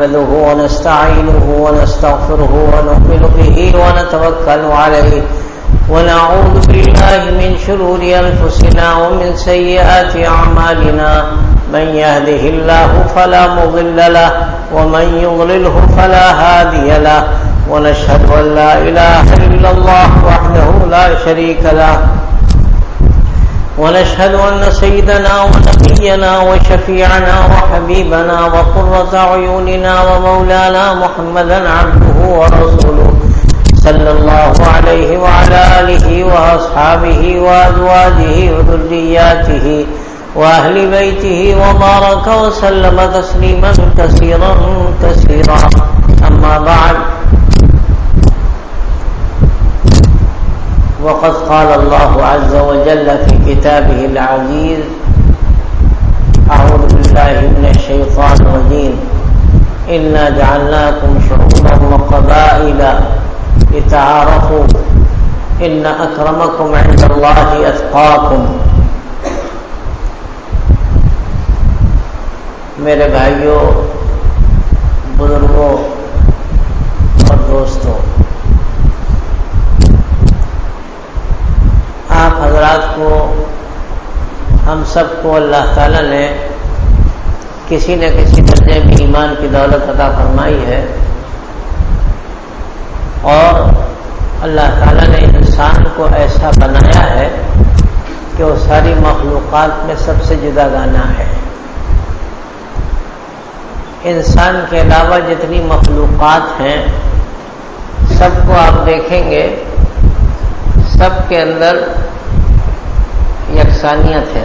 نحمده ونستعينه ونستغفره ونؤمن به ونتوكل عليه ونعوذ بالله من شرور أنفسنا ومن سيئات أعمالنا من يهده الله فلا مضل له ومن يضلله فلا هادي له ونشهد أن لا إله إلا الله وحده لا شريك له ونشهد أن سيدنا ونبينا وشفيعنا وحبيبنا وقرة عيوننا ومولانا محمدا عبده ورسوله صلى الله عليه وعلى آله وأصحابه وأزواجه وذرياته وأهل بيته وبارك وسلم تسليما كثيرا كثيرا. أما بعد، وقد قال الله عز وجل في كتابه العزيز: أعوذ بالله من الشيطان الرجيم، إنا جعلناكم شعوبا وقبائل لتعارفوا إن أكرمكم عند الله أتقاكم. میرے بھائیوں، بزرگوں اور دوستوں، آپ حضرات کو، ہم سب کو اللہ تعالیٰ نے کسی نہ کسی درجے میں ایمان کی دولت عطا فرمائی ہے، اور اللہ تعالیٰ نے انسان کو ایسا بنایا ہے کہ وہ ساری مخلوقات میں سب سے جدا گانا ہے. انسان کے علاوہ جتنی مخلوقات ہیں سب کو آپ دیکھیں گے، سب کے اندر یکسانیت ہے.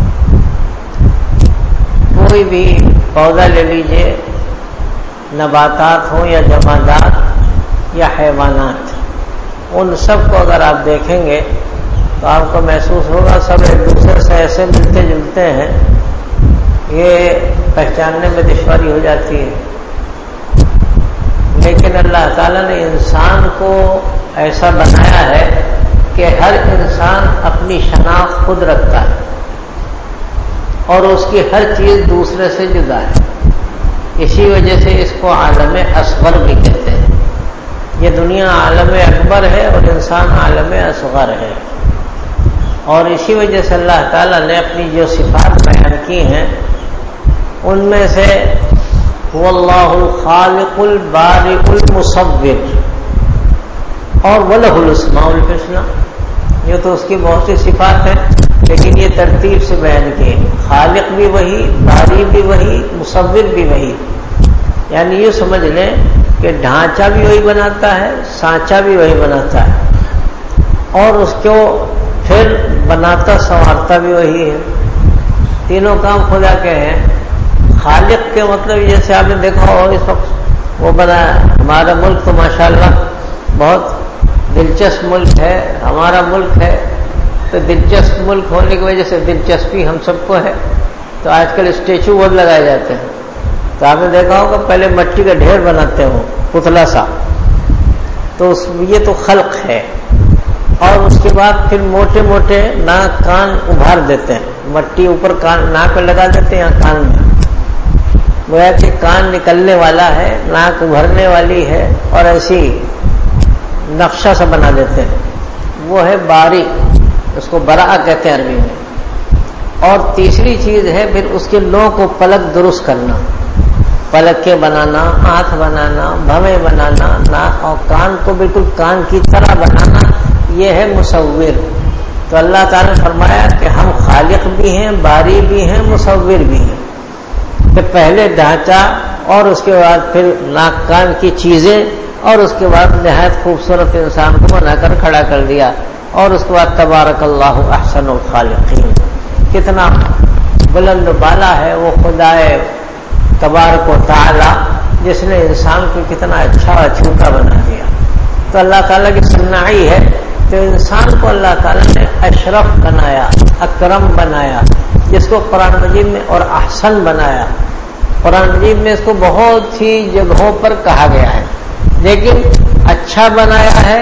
کوئی بھی پودا لے لیجئے، نباتات ہوں یا جمادات یا حیوانات، ان سب کو اگر آپ دیکھیں گے تو آپ کو محسوس ہوگا سب ایک دوسرے سے ایسے ملتے جلتے ہیں، یہ پہچاننے میں دشواری ہو جاتی ہے. لیکن اللہ تعالیٰ نے انسان کو ایسا بنایا ہے کہ ہر انسان اپنی شناخت خود رکھتا ہے اور اس کی ہر چیز دوسرے سے جدا ہے. اسی وجہ سے اس کو عالم اصغر بھی کہتے ہیں. یہ دنیا عالم اکبر ہے اور انسان عالم اصغر ہے. اور اسی وجہ سے اللہ تعالیٰ نے اپنی جو صفات بیان کی ہیں ان میں سے هو اللہ الخالق البارئ المصور اور وَلَهُ الْأَسْمَاءُ الْحُسْنَى. یہ تو اس کی بہت سی صفات ہیں، لیکن یہ ترتیب سے بیان کی. خالق بھی وہی، باری بھی وہی، مصور بھی وہی. یعنی یہ سمجھ لیں کہ ڈھانچہ بھی وہی بناتا ہے، سانچہ بھی وہی بناتا ہے، اور اس کو پھر بناتا سنوارتا بھی وہی ہے. تینوں کام خدا کے ہیں. خالق کے مطلب جیسے آپ نے دیکھا ہو اس وقت وہ بنا. ہمارا ملک تو ماشاءاللہ بہت دلچسپ ملک ہے. ہمارا ملک ہے تو دلچسپ ملک ہونے کی وجہ سے دلچسپی ہم سب کو ہے. تو آج کل اسٹیچو بہت لگائے جاتے ہیں. تو آپ نے دیکھا ہوگا پہلے مٹی کا ڈھیر بناتے ہو پتلا سا، تو یہ تو خلق ہے. اور اس کے بعد پھر موٹے موٹے ناک کان ابھار دیتے ہیں. مٹی اوپر کان ناک پہ لگا دیتے ہیں، یہاں کان میں گویا کہ کان نکلنے والا ہے، ناک ابھرنے والی ہے، اور ایسی نقشہ سا بنا دیتے ہیں. وہ ہے باری، اس کو برا کہتے ہیں عربی میں. اور تیسری چیز ہے پھر اس کے لوگوں کو پلک درست کرنا، پلکیں بنانا، ہاتھ بنانا، بھویں بنانا، ناک اور کان کو بالکل کان کی طرح بنانا. یہ ہے مصور. تو اللہ تعالیٰ نے فرمایا کہ ہم خالق بھی ہیں، باری بھی ہیں، مصور بھی ہیں. کہ پہلے ڈھانچہ اور اس کے بعد پھر ناک کان کی چیزیں، اور اس کے بعد نہایت خوبصورت انسان کو بنا کر کھڑا کر دیا. اور اس کے بعد تبارک اللہ احسن الخالقین. کتنا بلند بالا ہے وہ خدائے تبارک و تعالی جس نے انسان کو کتنا اچھا اور چھوٹا بنا دیا. تو اللہ تعالیٰ کی صنعی ہے. تو انسان کو اللہ تعالیٰ نے اشرف بنایا، اکرم بنایا، جس کو قرآن مجید میں اور احسن بنایا. قرآن مجید میں اس کو بہت سی جگہوں پر کہا گیا ہے. لیکن اچھا بنایا ہے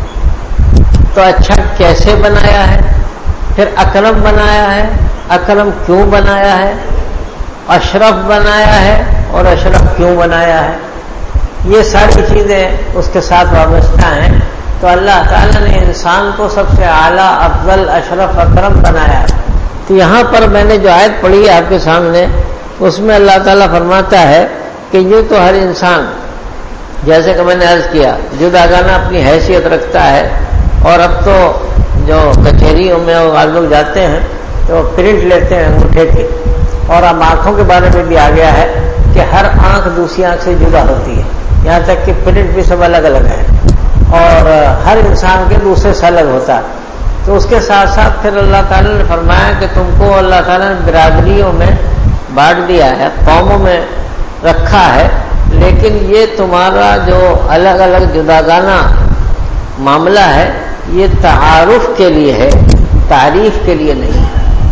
تو اچھا کیسے بنایا ہے، پھر اکرم بنایا ہے، اکرم کیوں بنایا ہے، اشرف بنایا ہے اور اشرف کیوں بنایا ہے، یہ ساری چیزیں اس کے ساتھ وابستہ ہیں. تو اللہ تعالیٰ نے انسان کو سب سے اعلیٰ، افضل، اشرف، اکرم بنایا. تو یہاں پر میں نے جو آیت پڑھی ہے آپ کے سامنے، اس میں اللہ تعالیٰ فرماتا ہے کہ یہ تو ہر انسان، جیسے کہ میں نے عرض کیا، جداگانہ اپنی حیثیت رکھتا ہے. اور اب تو جو کچہریوں میں وہ لوگ جاتے ہیں تو پرنٹ لیتے ہیں انگوٹھے کی، اور اب آنکھوں کے بارے میں بھی آ گیا ہے کہ ہر آنکھ دوسری آنکھ سے جدا ہوتی ہے، یہاں تک کہ پرنٹ بھی سب الگ الگ ہے، اور ہر انسان کے دوسرے سے الگ ہوتا ہے. تو اس کے ساتھ ساتھ پھر اللہ تعالیٰ نے فرمایا کہ تم کو اللہ تعالیٰ نے برادریوں میں بانٹ دیا ہے، قوموں میں رکھا ہے، لیکن یہ تمہارا جو الگ الگ جداگانہ معاملہ ہے یہ تعارف کے لیے ہے، تعریف کے لیے نہیں.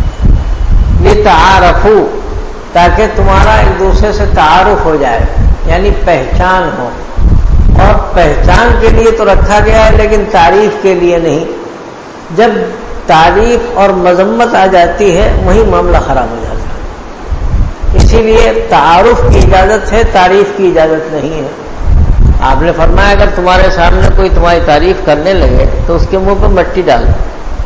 یہ تعارفو، تاکہ تمہارا ایک دوسرے سے تعارف ہو جائے، یعنی پہچان ہو. اور پہچان کے لیے تو رکھا گیا ہے لیکن تعریف کے لیے نہیں. جب تعریف اور مذمت آ جاتی ہے وہی معاملہ خراب ہو جاتا ہے. اسی لیے تعارف کی اجازت ہے، تعریف کی اجازت نہیں ہے. آپ نے فرمایا اگر تمہارے سامنے کوئی تمہاری تعریف کرنے لگے تو اس کے منہ پہ مٹی ڈال دو.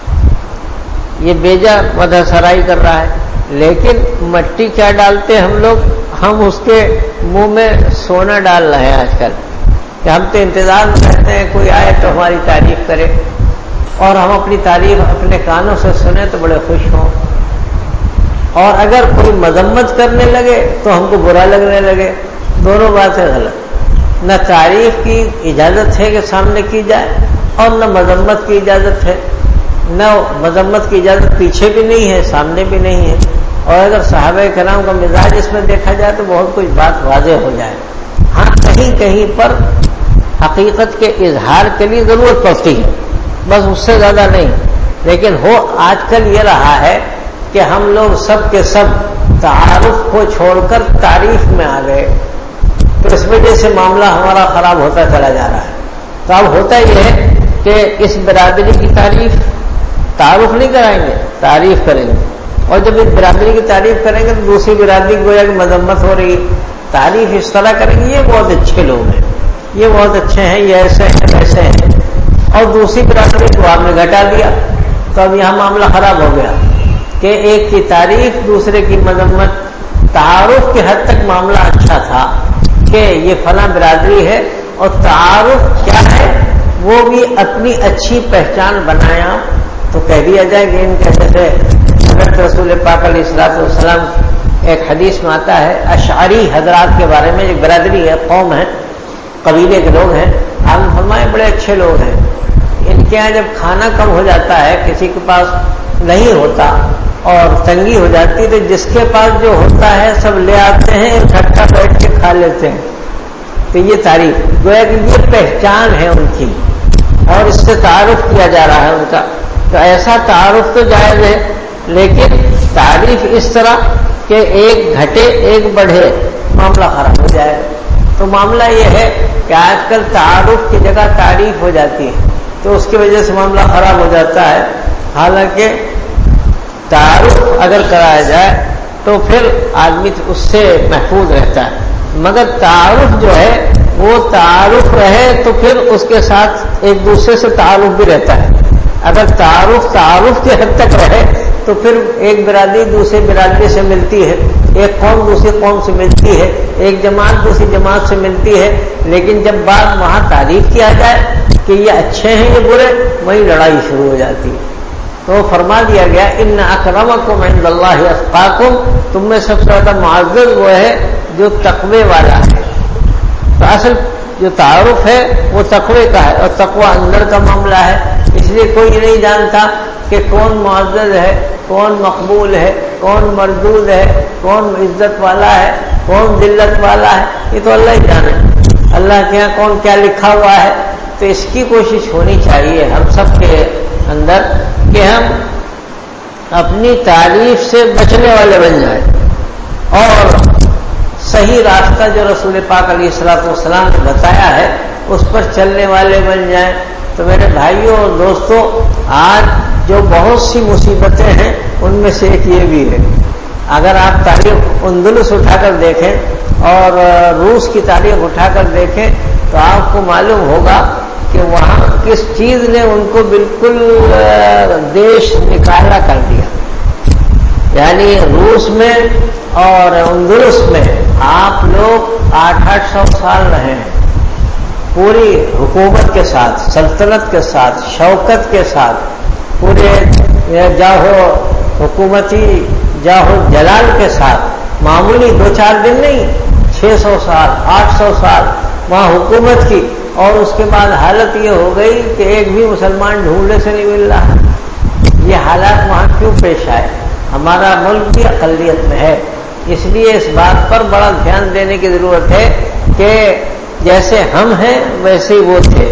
یہ بیجا مدح سرائی کر رہا ہے، لیکن مٹی کیا ڈالتے ہم لوگ؟ ہم اس کے منہ میں سونا ڈال رہے ہیں آج کل، کہ ہم تو انتظار میں رہتے ہیں کوئی آئے تو ہماری تعریف کرے، اور ہم اپنی تعریف اپنے کانوں سے سنیں تو بڑے خوش ہوں. اور اگر کوئی مذمت کرنے لگے تو ہم کو برا لگنے لگے. دونوں باتیں غلط. نہ تعریف کی اجازت ہے کہ سامنے کی جائے، اور نہ مذمت کی اجازت ہے. نہ مذمت کی اجازت پیچھے بھی نہیں ہے، سامنے بھی نہیں ہے. اور اگر صحابہ کرام کا مزاج اس میں دیکھا جائے تو بہت کچھ بات واضح ہو جائے. ہاں کہیں کہیں پر حقیقت کے اظہار کے لیے ضرورت پڑتی ہے، بس اس سے زیادہ نہیں. لیکن ہو آج کل یہ رہا ہے کہ ہم لوگ سب کے سب تعارف کو چھوڑ کر تعریف میں آ گئے، تو اس وجہ سے معاملہ ہمارا خراب ہوتا چلا جا رہا ہے. تو اب ہوتا یہ ہے کہ اس برادری کی تعارف نہیں کرائیں گے، تعریف کریں گے. اور جب اس برادری کی تعریف کریں گے تو دوسری برادری کو گویا کہ مذمت ہو رہی، تعریف اس طرح کریں گے یہ بہت اچھے لوگ ہیں، یہ بہت اچھے ہیں، یہ ایسے ہیں ویسے ہیں. اور دوسری برادری کو آپ نے گھٹا دیا، تو اب یہاں معاملہ خراب ہو گیا کہ ایک کی تعریف دوسرے کی مذمت. تعارف کے حد تک معاملہ اچھا تھا کہ یہ فلاں برادری ہے، اور تعارف کیا ہے وہ بھی اپنی اچھی پہچان بنایا تو کہہ دیا جائے کہ ان کے جیسے حضرت رسول پاک علیہ الصلوۃ والسلام ایک حدیث میں آتا ہے اشعری حضرات کے بارے میں، ایک برادری ہے، قوم ہے، قبیلے کے لوگ ہیں. آپ نے فرمایا بڑے اچھے لوگ ہیں. ان کے یہاں جب کھانا کم ہو جاتا ہے، کسی کے پاس نہیں ہوتا اور تنگی ہو جاتی، تو جس کے پاس جو ہوتا ہے سب لے آتے ہیں، اکٹھا بیٹھ کے کھا لیتے ہیں. تو یہ تعریف گویا کہ یہ پہچان ہے ان کی، اور اس سے تعارف کیا جا رہا ہے ان کا. تو ایسا تعارف تو جائز ہے، لیکن تعریف اس طرح کہ ایک گھٹے ایک بڑھے، معاملہ خراب ہو جائے. تو معاملہ یہ ہے کہ آج کل تعارف کی جگہ تعریف ہو جاتی ہے، تو اس کی وجہ سے معاملہ خراب ہو جاتا ہے. حالانکہ تعارف اگر کرایا جائے تو پھر آدمی اس سے محفوظ رہتا ہے، مگر تعارف جو ہے وہ تعارف رہے تو پھر اس کے ساتھ ایک دوسرے سے تعارف بھی رہتا ہے. اگر تعارف کے حد تک رہے تو پھر ایک برادری دوسری برادری سے ملتی ہے، ایک قوم دوسری قوم سے ملتی ہے، ایک جماعت دوسری جماعت سے ملتی ہے. لیکن جب بات وہاں تعریف کیا جائے کہ یہ اچھے ہیں یہ برے، وہیں لڑائی شروع ہو جاتی ہے. تو فرما دیا گیا ان اکرمکم عند اللہ اتقاکم، تم میں سب سے زیادہ معزز وہ ہے جو تقوی والا ہے. تو اصل جو تعارف ہے وہ تقوی کا ہے، اور تقوی اندر کا معاملہ ہے. اس لیے کوئی نہیں جانتا کہ کون معزز ہے، کون مقبول ہے، کون مردود ہے، کون عزت والا ہے، کون ذلت والا ہے. یہ تو اللہ ہی جانے، اللہ کے یہاں کون کیا لکھا ہوا ہے. تو اس کی کوشش ہونی چاہیے ہم سب کے اندر کہ ہم اپنی تعریف سے بچنے والے بن جائیں، اور صحیح راستہ جو رسول پاک علیہ الصلوۃ والسلام نے بتایا ہے اس پر چلنے والے بن جائیں. تو میرے بھائیوں اور دوستوں، آج جو بہت سی مصیبتیں ہیں ان میں سے ایک یہ بھی ہے اگر آپ تاریخ اندلس اٹھا کر دیکھیں اور روس کی تاریخ اٹھا کر دیکھیں تو آپ کو معلوم ہوگا کہ وہاں کس چیز نے ان کو بالکل دیش نکالا کر دیا. یعنی روس میں اور اندلس میں آپ لوگ 800 سال رہے ہیں پوری حکومت کے ساتھ، سلطنت کے ساتھ، شوکت کے ساتھ، پورے جاہو حکومتی جاہو جلال کے ساتھ. معمولی 2-4 دن نہیں، 600 سال 800 سال وہاں حکومت کی. اور اس کے بعد حالت یہ ہو گئی کہ ایک بھی مسلمان ڈھونڈنے سے نہیں مل رہا. یہ حالات وہاں کیوں پیش آئے؟ ہمارا ملک بھی اقلیت میں ہے، اس لیے اس بات پر بڑا دھیان دینے کی ضرورت ہے کہ جیسے ہم ہیں ویسے ہی وہ تھے.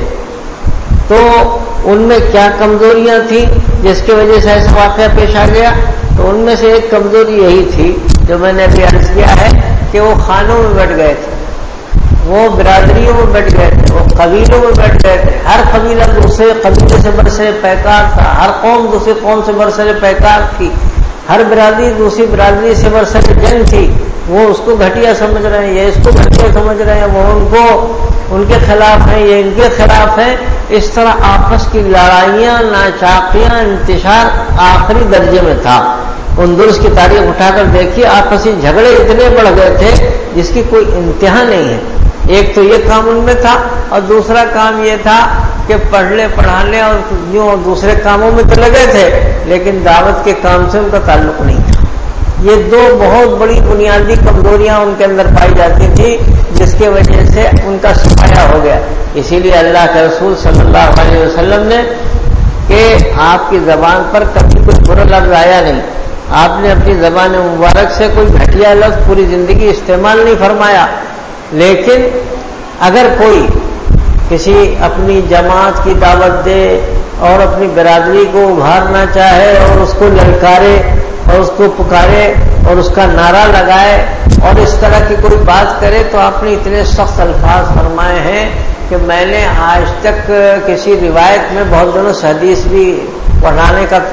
تو ان میں کیا کمزوریاں تھیں جس کی وجہ سے ایسا واقعہ پیش آ گیا؟ تو ان میں سے ایک کمزوری یہی تھی جو میں نے ابھی عرض کیا ہے کہ وہ خانوں میں بیٹھ گئے تھے، وہ برادریوں میں بیٹھ گئے تھے، وہ قبیلوں میں بیٹھ گئے تھے. ہر قبیلہ دوسرے قبیلے سے برسر پیکار تھا، ہر قوم دوسری قوم سے برسر پیکار تھی، ہر برادری دوسری برادری سے برسر جنگ تھی. وہ اس کو گھٹیا سمجھ رہے ہیں، یہ اس کو گھٹیا سمجھ رہے ہیں، وہ ان کو ان کے خلاف ہیں، یہ ان کے خلاف ہیں. اس طرح آپس کی لڑائیاں، ناچاقیاں، انتشار آخری درجے میں تھا. اندلس کی تاریخ اٹھا کر دیکھیے، آپسی جھگڑے اتنے بڑھ گئے تھے جس کی کوئی انتہا نہیں ہے. ایک تو یہ کام ان میں تھا، اور دوسرا کام یہ تھا کہ پڑھ لے پڑھا لے اور یوں دوسرے کاموں میں تو لگے تھے لیکن دعوت کے کام سے ان کا تعلق نہیں تھا. یہ دو بہت بڑی بنیادی کمزوریاں ان کے اندر پائی جاتی تھی جس کی وجہ سے ان کا سفایا ہو گیا. اسی لیے اللہ کے رسول صلی اللہ علیہ وسلم نے کہ آپ کی زبان پر کبھی کوئی برا لفظ آیا نہیں. آپ نے اپنی زبان مبارک سے کوئی گھٹیا لفظ پوری زندگی استعمال نہیں فرمایا. لیکن اگر کوئی کسی اپنی جماعت کی دعوت دے اور اپنی برادری کو ابھارنا چاہے اور اس کو للکارے اور اس کو پکارے اور اس کا نعرہ لگائے اور اس طرح کی کوئی بات کرے تو آپ نے اتنے سخت الفاظ فرمائے ہیں کہ میں نے آج تک کسی روایت میں بہت دنوں سے حدیث بھی پڑھانے کا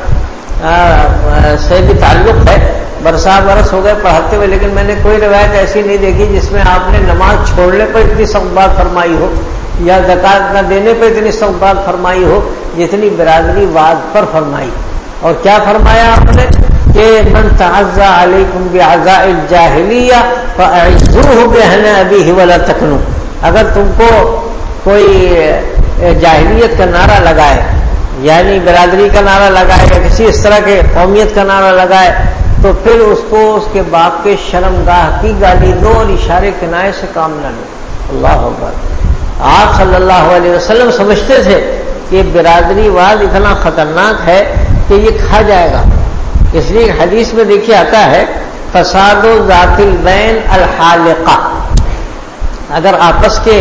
سے بھی تعلق ہے، برسا برس ہو گئے پڑھاتے ہوئے، لیکن میں نے کوئی روایت ایسی نہیں دیکھی جس میں آپ نے نماز چھوڑنے پر اتنی سخت بات فرمائی ہو یا زکات نہ دینے پر اتنی سخت بات فرمائی ہو جتنی برادری واد پر فرمائی. اور کیا فرمایا آپ نے کہ من تعزى علیکم بعزاء الجاہلیہ فاعزوہ بہن ابیہ ولا تکنوا. اگر تم کو کوئی جاہلیت کا نعرہ لگائے، یعنی برادری کا نعرہ لگائے یا کسی اس طرح کے قومیت کا نعرہ لگائے، تو پھر اس کو اس کے باپ کے شرمگاہ کی گالی دو اور اشارے کنائے سے کام نہ لو. اللہ اکبر. آپ صلی اللہ علیہ وسلم سمجھتے تھے کہ برادری واد اتنا خطرناک ہے کہ یہ کھا جائے گا. اس لیے حدیث میں دیکھیے آتا ہے فساد ذات البین الحالقہ. اگر آپس کے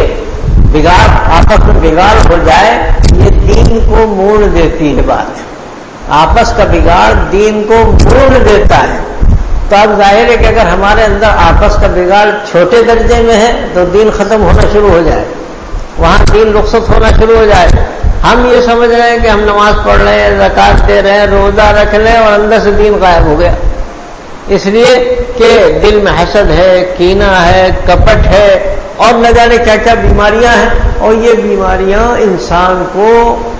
آپس میں بگاڑ ہو جائے یہ دین کو موڑ دیتی ہے. بات آپس کا بگاڑ دین کو موڑ دیتا ہے. تو اب ظاہر ہے کہ اگر ہمارے اندر آپس کا بگاڑ چھوٹے درجے میں ہے تو دین ختم ہونا شروع ہو جائے، وہاں دین رخصت ہونا شروع ہو جائے. ہم یہ سمجھ رہے ہیں کہ ہم نماز پڑھ رہے ہیں، زکات دے رہے ہیں، روزہ رکھ لیں اور اندر سے دین غائب ہو گیا. اس لیے کہ دل میں حسد ہے، کینہ ہے، کپٹ ہے اور نہ جانے کیا کیا بیماریاں ہیں، اور یہ بیماریاں انسان کو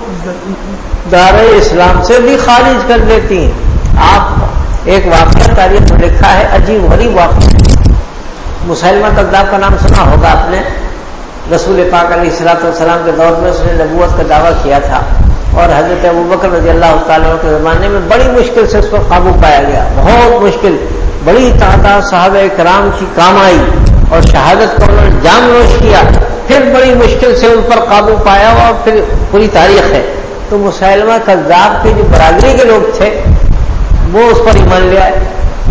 دار اسلام سے بھی خارج کر دیتی ہیں. آپ ایک واقعہ تاریخ میں لکھا ہے، عجیب غریب واقعہ. مسیلمہ کذاب کا نام سنا ہوگا آپ نے. رسول پاک علیہ الصلوۃ والسلام کے دور میں اس نے نبوت کا دعویٰ کیا تھا اور حضرت ابوبکر رضی اللہ تعالیٰ کے زمانے میں بڑی مشکل سے اس پر قابو پایا گیا. بہت مشکل، بڑی تعداد صحابہ کرام کی کام آئی اور شہادت کو انہوں نے جام نوش کیا، پھر بڑی مشکل سے ان پر قابو پایا اور پھر پوری تاریخ ہے. تو مسیلمہ کذاب کی جو برادری کے لوگ تھے وہ اس پر ایمان لے آئے.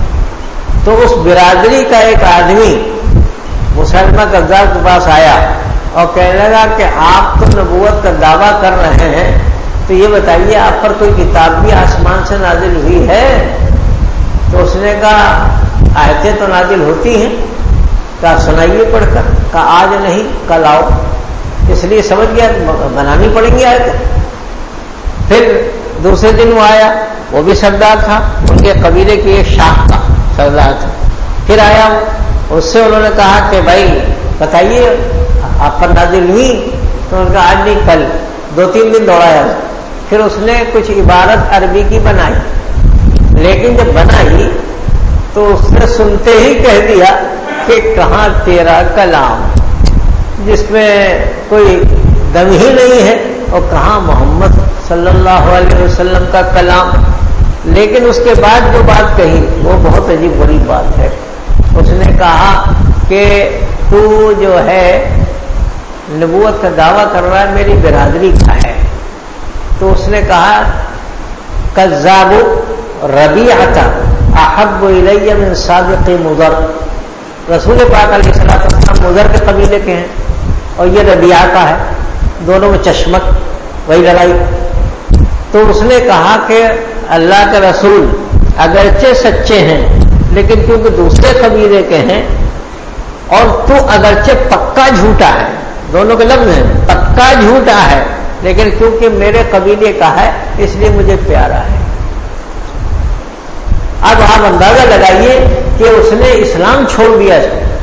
تو اس برادری کا ایک آدمی مسیلمہ کذاب کے پاس آیا اور کہنے لگا کہ آپ تو نبوت کا دعویٰ کر رہے ہیں، تو یہ بتائیے آپ پر کوئی کتاب بھی آسمان سے نازل ہوئی ہے؟ تو اس نے کہا آیتیں تو نازل ہوتی ہیں. کہا سنائیے پڑھ کر. کہا آج نہیں کل آؤ. اس لیے سمجھ گیا بنانی پڑیں گی آیتیں. پھر دوسرے دن وہ آیا، وہ بھی سردار تھا، ان کے قبیلے کی ایک شاخ کا سردار تھے. پھر آیا اس سے انہوں نے کہا کہ بھائی بتائیے آپ پر نازل ہوئی؟ تو انہوں نے کہا آج نہیں کل. 2-3 دن دوڑایا. پھر اس نے کچھ عبارت عربی کی بنائی، لیکن جب بنائی تو اس نے سنتے ہی کہہ دیا کہ کہاں تیرا کلام جس میں کوئی دم ہی نہیں ہے، اور کہاں محمد صلی اللہ علیہ وسلم کا کلام. لیکن اس کے بعد جو بات کہی وہ بہت عجیب بڑی بات ہے. اس نے کہا کہ تو جو ہے نبوت کا دعویٰ کر رہا ہے، میری برادری کا ہے. تو اس نے کہا کذاب ربیعۃ احب الی من صادق مضر. رسول پاک علیہ الصلوۃ والسلام مضر کے قبیلے کے ہیں اور یہ ربیعہ کا ہے، دونوں میں چشمک وہی لڑائی. تو اس نے کہا کہ اللہ کے رسول اگرچہ سچے ہیں لیکن کیونکہ دوسرے قبیلے کے ہیں، اور تو اگرچہ پکا جھوٹا ہے، دونوں کے لفظ ہیں، پکا جھوٹا ہے، لیکن کیونکہ میرے قبیلے کا ہے اس لیے مجھے پیارا ہے. اب آپ اندازہ لگائیے کہ اس نے اسلام چھوڑ دیا،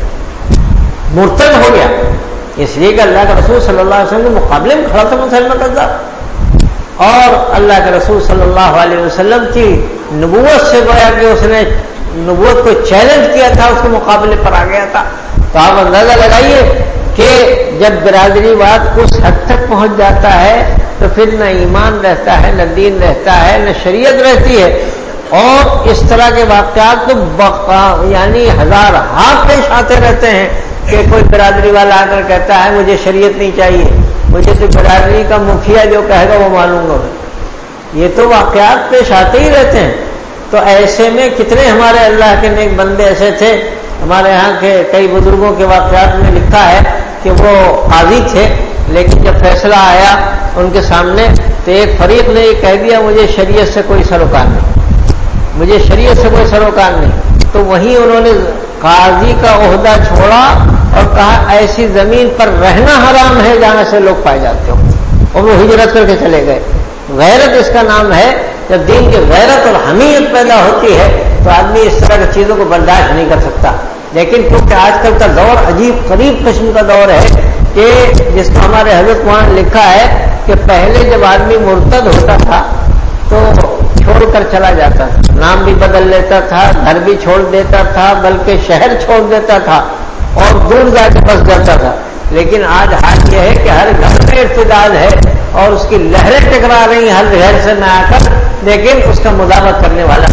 مرتد ہو گیا، اس لیے کہ اللہ کے رسول صلی اللہ علیہ وسلم کے مقابلے میں کھڑا تھا مسلمہ کذاب، اور اللہ کے رسول صلی اللہ علیہ وسلم کی نبوت سے گویا کہ اس نے نبوت کو چیلنج کیا تھا، اس کے مقابلے پر آ گیا تھا. تو آپ اندازہ لگائیے کہ جب برادری واد اس حد تک پہنچ جاتا ہے تو پھر نہ ایمان رہتا ہے، نہ دین رہتا ہے، نہ شریعت رہتی ہے. اور اس طرح کے واقعات تو یعنی ہزار ہاتھ پیش آتے رہتے ہیں کہ کوئی برادری والا آ کر کہتا ہے مجھے شریعت نہیں چاہیے، مجھے تو برادری کا مکھیا جو کہے گا وہ معلوم ہوگا. یہ تو واقعات پیش آتے ہی رہتے ہیں. تو ایسے میں کتنے ہمارے اللہ کے نیک بندے ایسے تھے. ہمارے یہاں کے کئی بزرگوں کے واقعات میں لکھا ہے کہ وہ قاضی تھے، لیکن جب فیصلہ آیا ان کے سامنے تو ایک فریق نے یہ کہہ دیا مجھے شریعت سے کوئی سروکار نہیں، مجھے شریعت سے کوئی سروکار نہیں. تو وہیں انہوں نے قاضی کا عہدہ چھوڑا اور کہا ایسی زمین پر رہنا حرام ہے جہاں سے لوگ پائے جاتے ہو، اور وہ ہجرت کر کے چلے گئے. غیرت اس کا نام ہے. جب دین کی غیرت اور حمیت پیدا ہوتی ہے تو آدمی اس طرح کی چیزوں کو برداشت نہیں کر سکتا. لیکن کیونکہ آج کل کا دور عجیب قریب قسم کا دور ہے کہ جس کو ہمارے حضرت وہاں لکھا ہے کہ پہلے جب آدمی مرتد ہوتا تھا تو چھوڑ کر چلا جاتا تھا، نام بھی بدل لیتا تھا، گھر بھی چھوڑ دیتا تھا، بلکہ شہر چھوڑ دیتا تھا اور دور جا کے بس جاتا تھا. لیکن آج حال یہ ہے کہ ہر گھر میں ارتداد ہے اور اس کی لہریں ٹکرا رہی ہیں ہر گھر سے میں آ کر، لیکن اس کا مداوت کرنے والا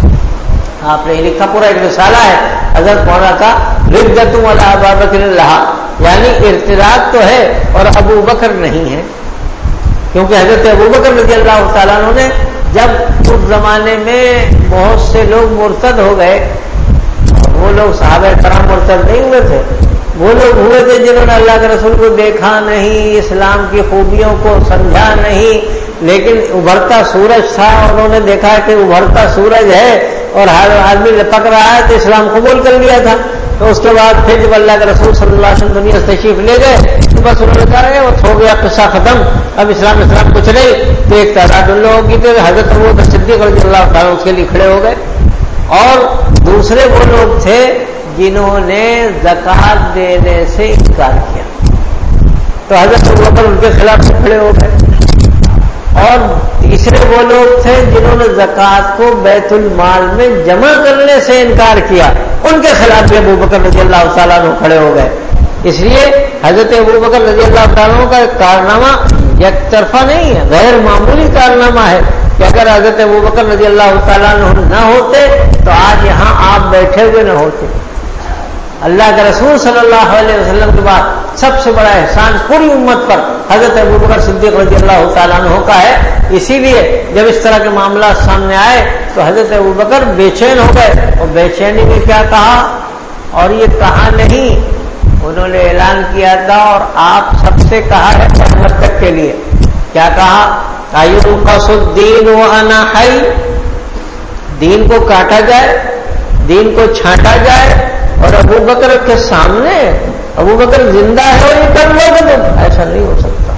آپ نے لکھا پورا ایک رسالہ ہے حضرت مولانا کا ردۃ علی ابی بکر اللہ، یعنی ارتداد تو ہے اور ابو بکر نہیں ہے. کیونکہ حضرت ابو بکر رضی اللہ تعالیٰ عنہ نے جب اس زمانے میں بہت سے لوگ مرتد ہو گئے، وہ لوگ صحابہ کرام مرتد نہیں ہوئے تھے، وہ لوگ ہوئے تھے جنہوں نے اللہ کے رسول کو دیکھا نہیں، اسلام کی خوبیوں کو سمجھا نہیں، لیکن ابھرتا سورج تھا، انہوں نے دیکھا کہ ابھرتا سورج ہے اور ہر آدمی لپک رہا ہے تو اسلام قبول کر لیا تھا. تو اس کے بعد پھر جب اللہ کے رسول صلی اللہ علیہ وسلم دنیا سے تشریف لے گئے تو بس انہوں نے کہا وہ ہو گیا قصہ ختم، اب اسلام کچھ نہیں. تو ایک تعداد ان لوگوں کی تو حضرت ابوبکر صدیق رضی اللہ تعالیٰ اس کے لیے کھڑے ہو گئے، اور دوسرے وہ لوگ تھے جنہوں نے زکوٰۃ دینے سے انکار کیا تو حضرت ابوبکر ان کے خلاف سے کھڑے ہو گئے. اور تیسرے وہ لوگ تھے جنہوں نے زکوٰۃ کو بیت المال میں جمع کرنے سے انکار کیا، ان کے خلاف بھی ابوبکر رضی اللہ تعالیٰ عنہ کھڑے ہو گئے. اس لیے حضرت ابوبکر رضی اللہ تعالیٰ عنہ کا کارنامہ یک طرفہ نہیں ہے، غیر معمولی کارنامہ ہے کہ اگر حضرت ابوبکر رضی اللہ تعالیٰ عنہ نہ ہوتے تو آج یہاں آپ بیٹھے ہوئے نہ ہوتے. اللہ کے رسول صلی اللہ علیہ وسلم کے بعد سب سے بڑا احسان پوری امت پر حضرت ابوبکر صدیق رضی اللہ تعالیٰ عنہ کا ہے. اسی لیے جب اس طرح کے معاملات سامنے آئے تو حضرت ابوبکر بے چین ہو گئے، اور بے چینی میں کیا کہا، اور یہ کہا نہیں، انہوں نے اعلان کیا تھا اور آپ سب سے کہا ہے قیامت تک کے لیے. کیا کہا، ایُنقص الدین وانا حی، دین کو کاٹا جائے، دین کو چھانٹا جائے، اور ابوبکر کے سامنے ابوبکر زندہ ہے اور یہ کر لو گے تم، ایسا نہیں ہو سکتا.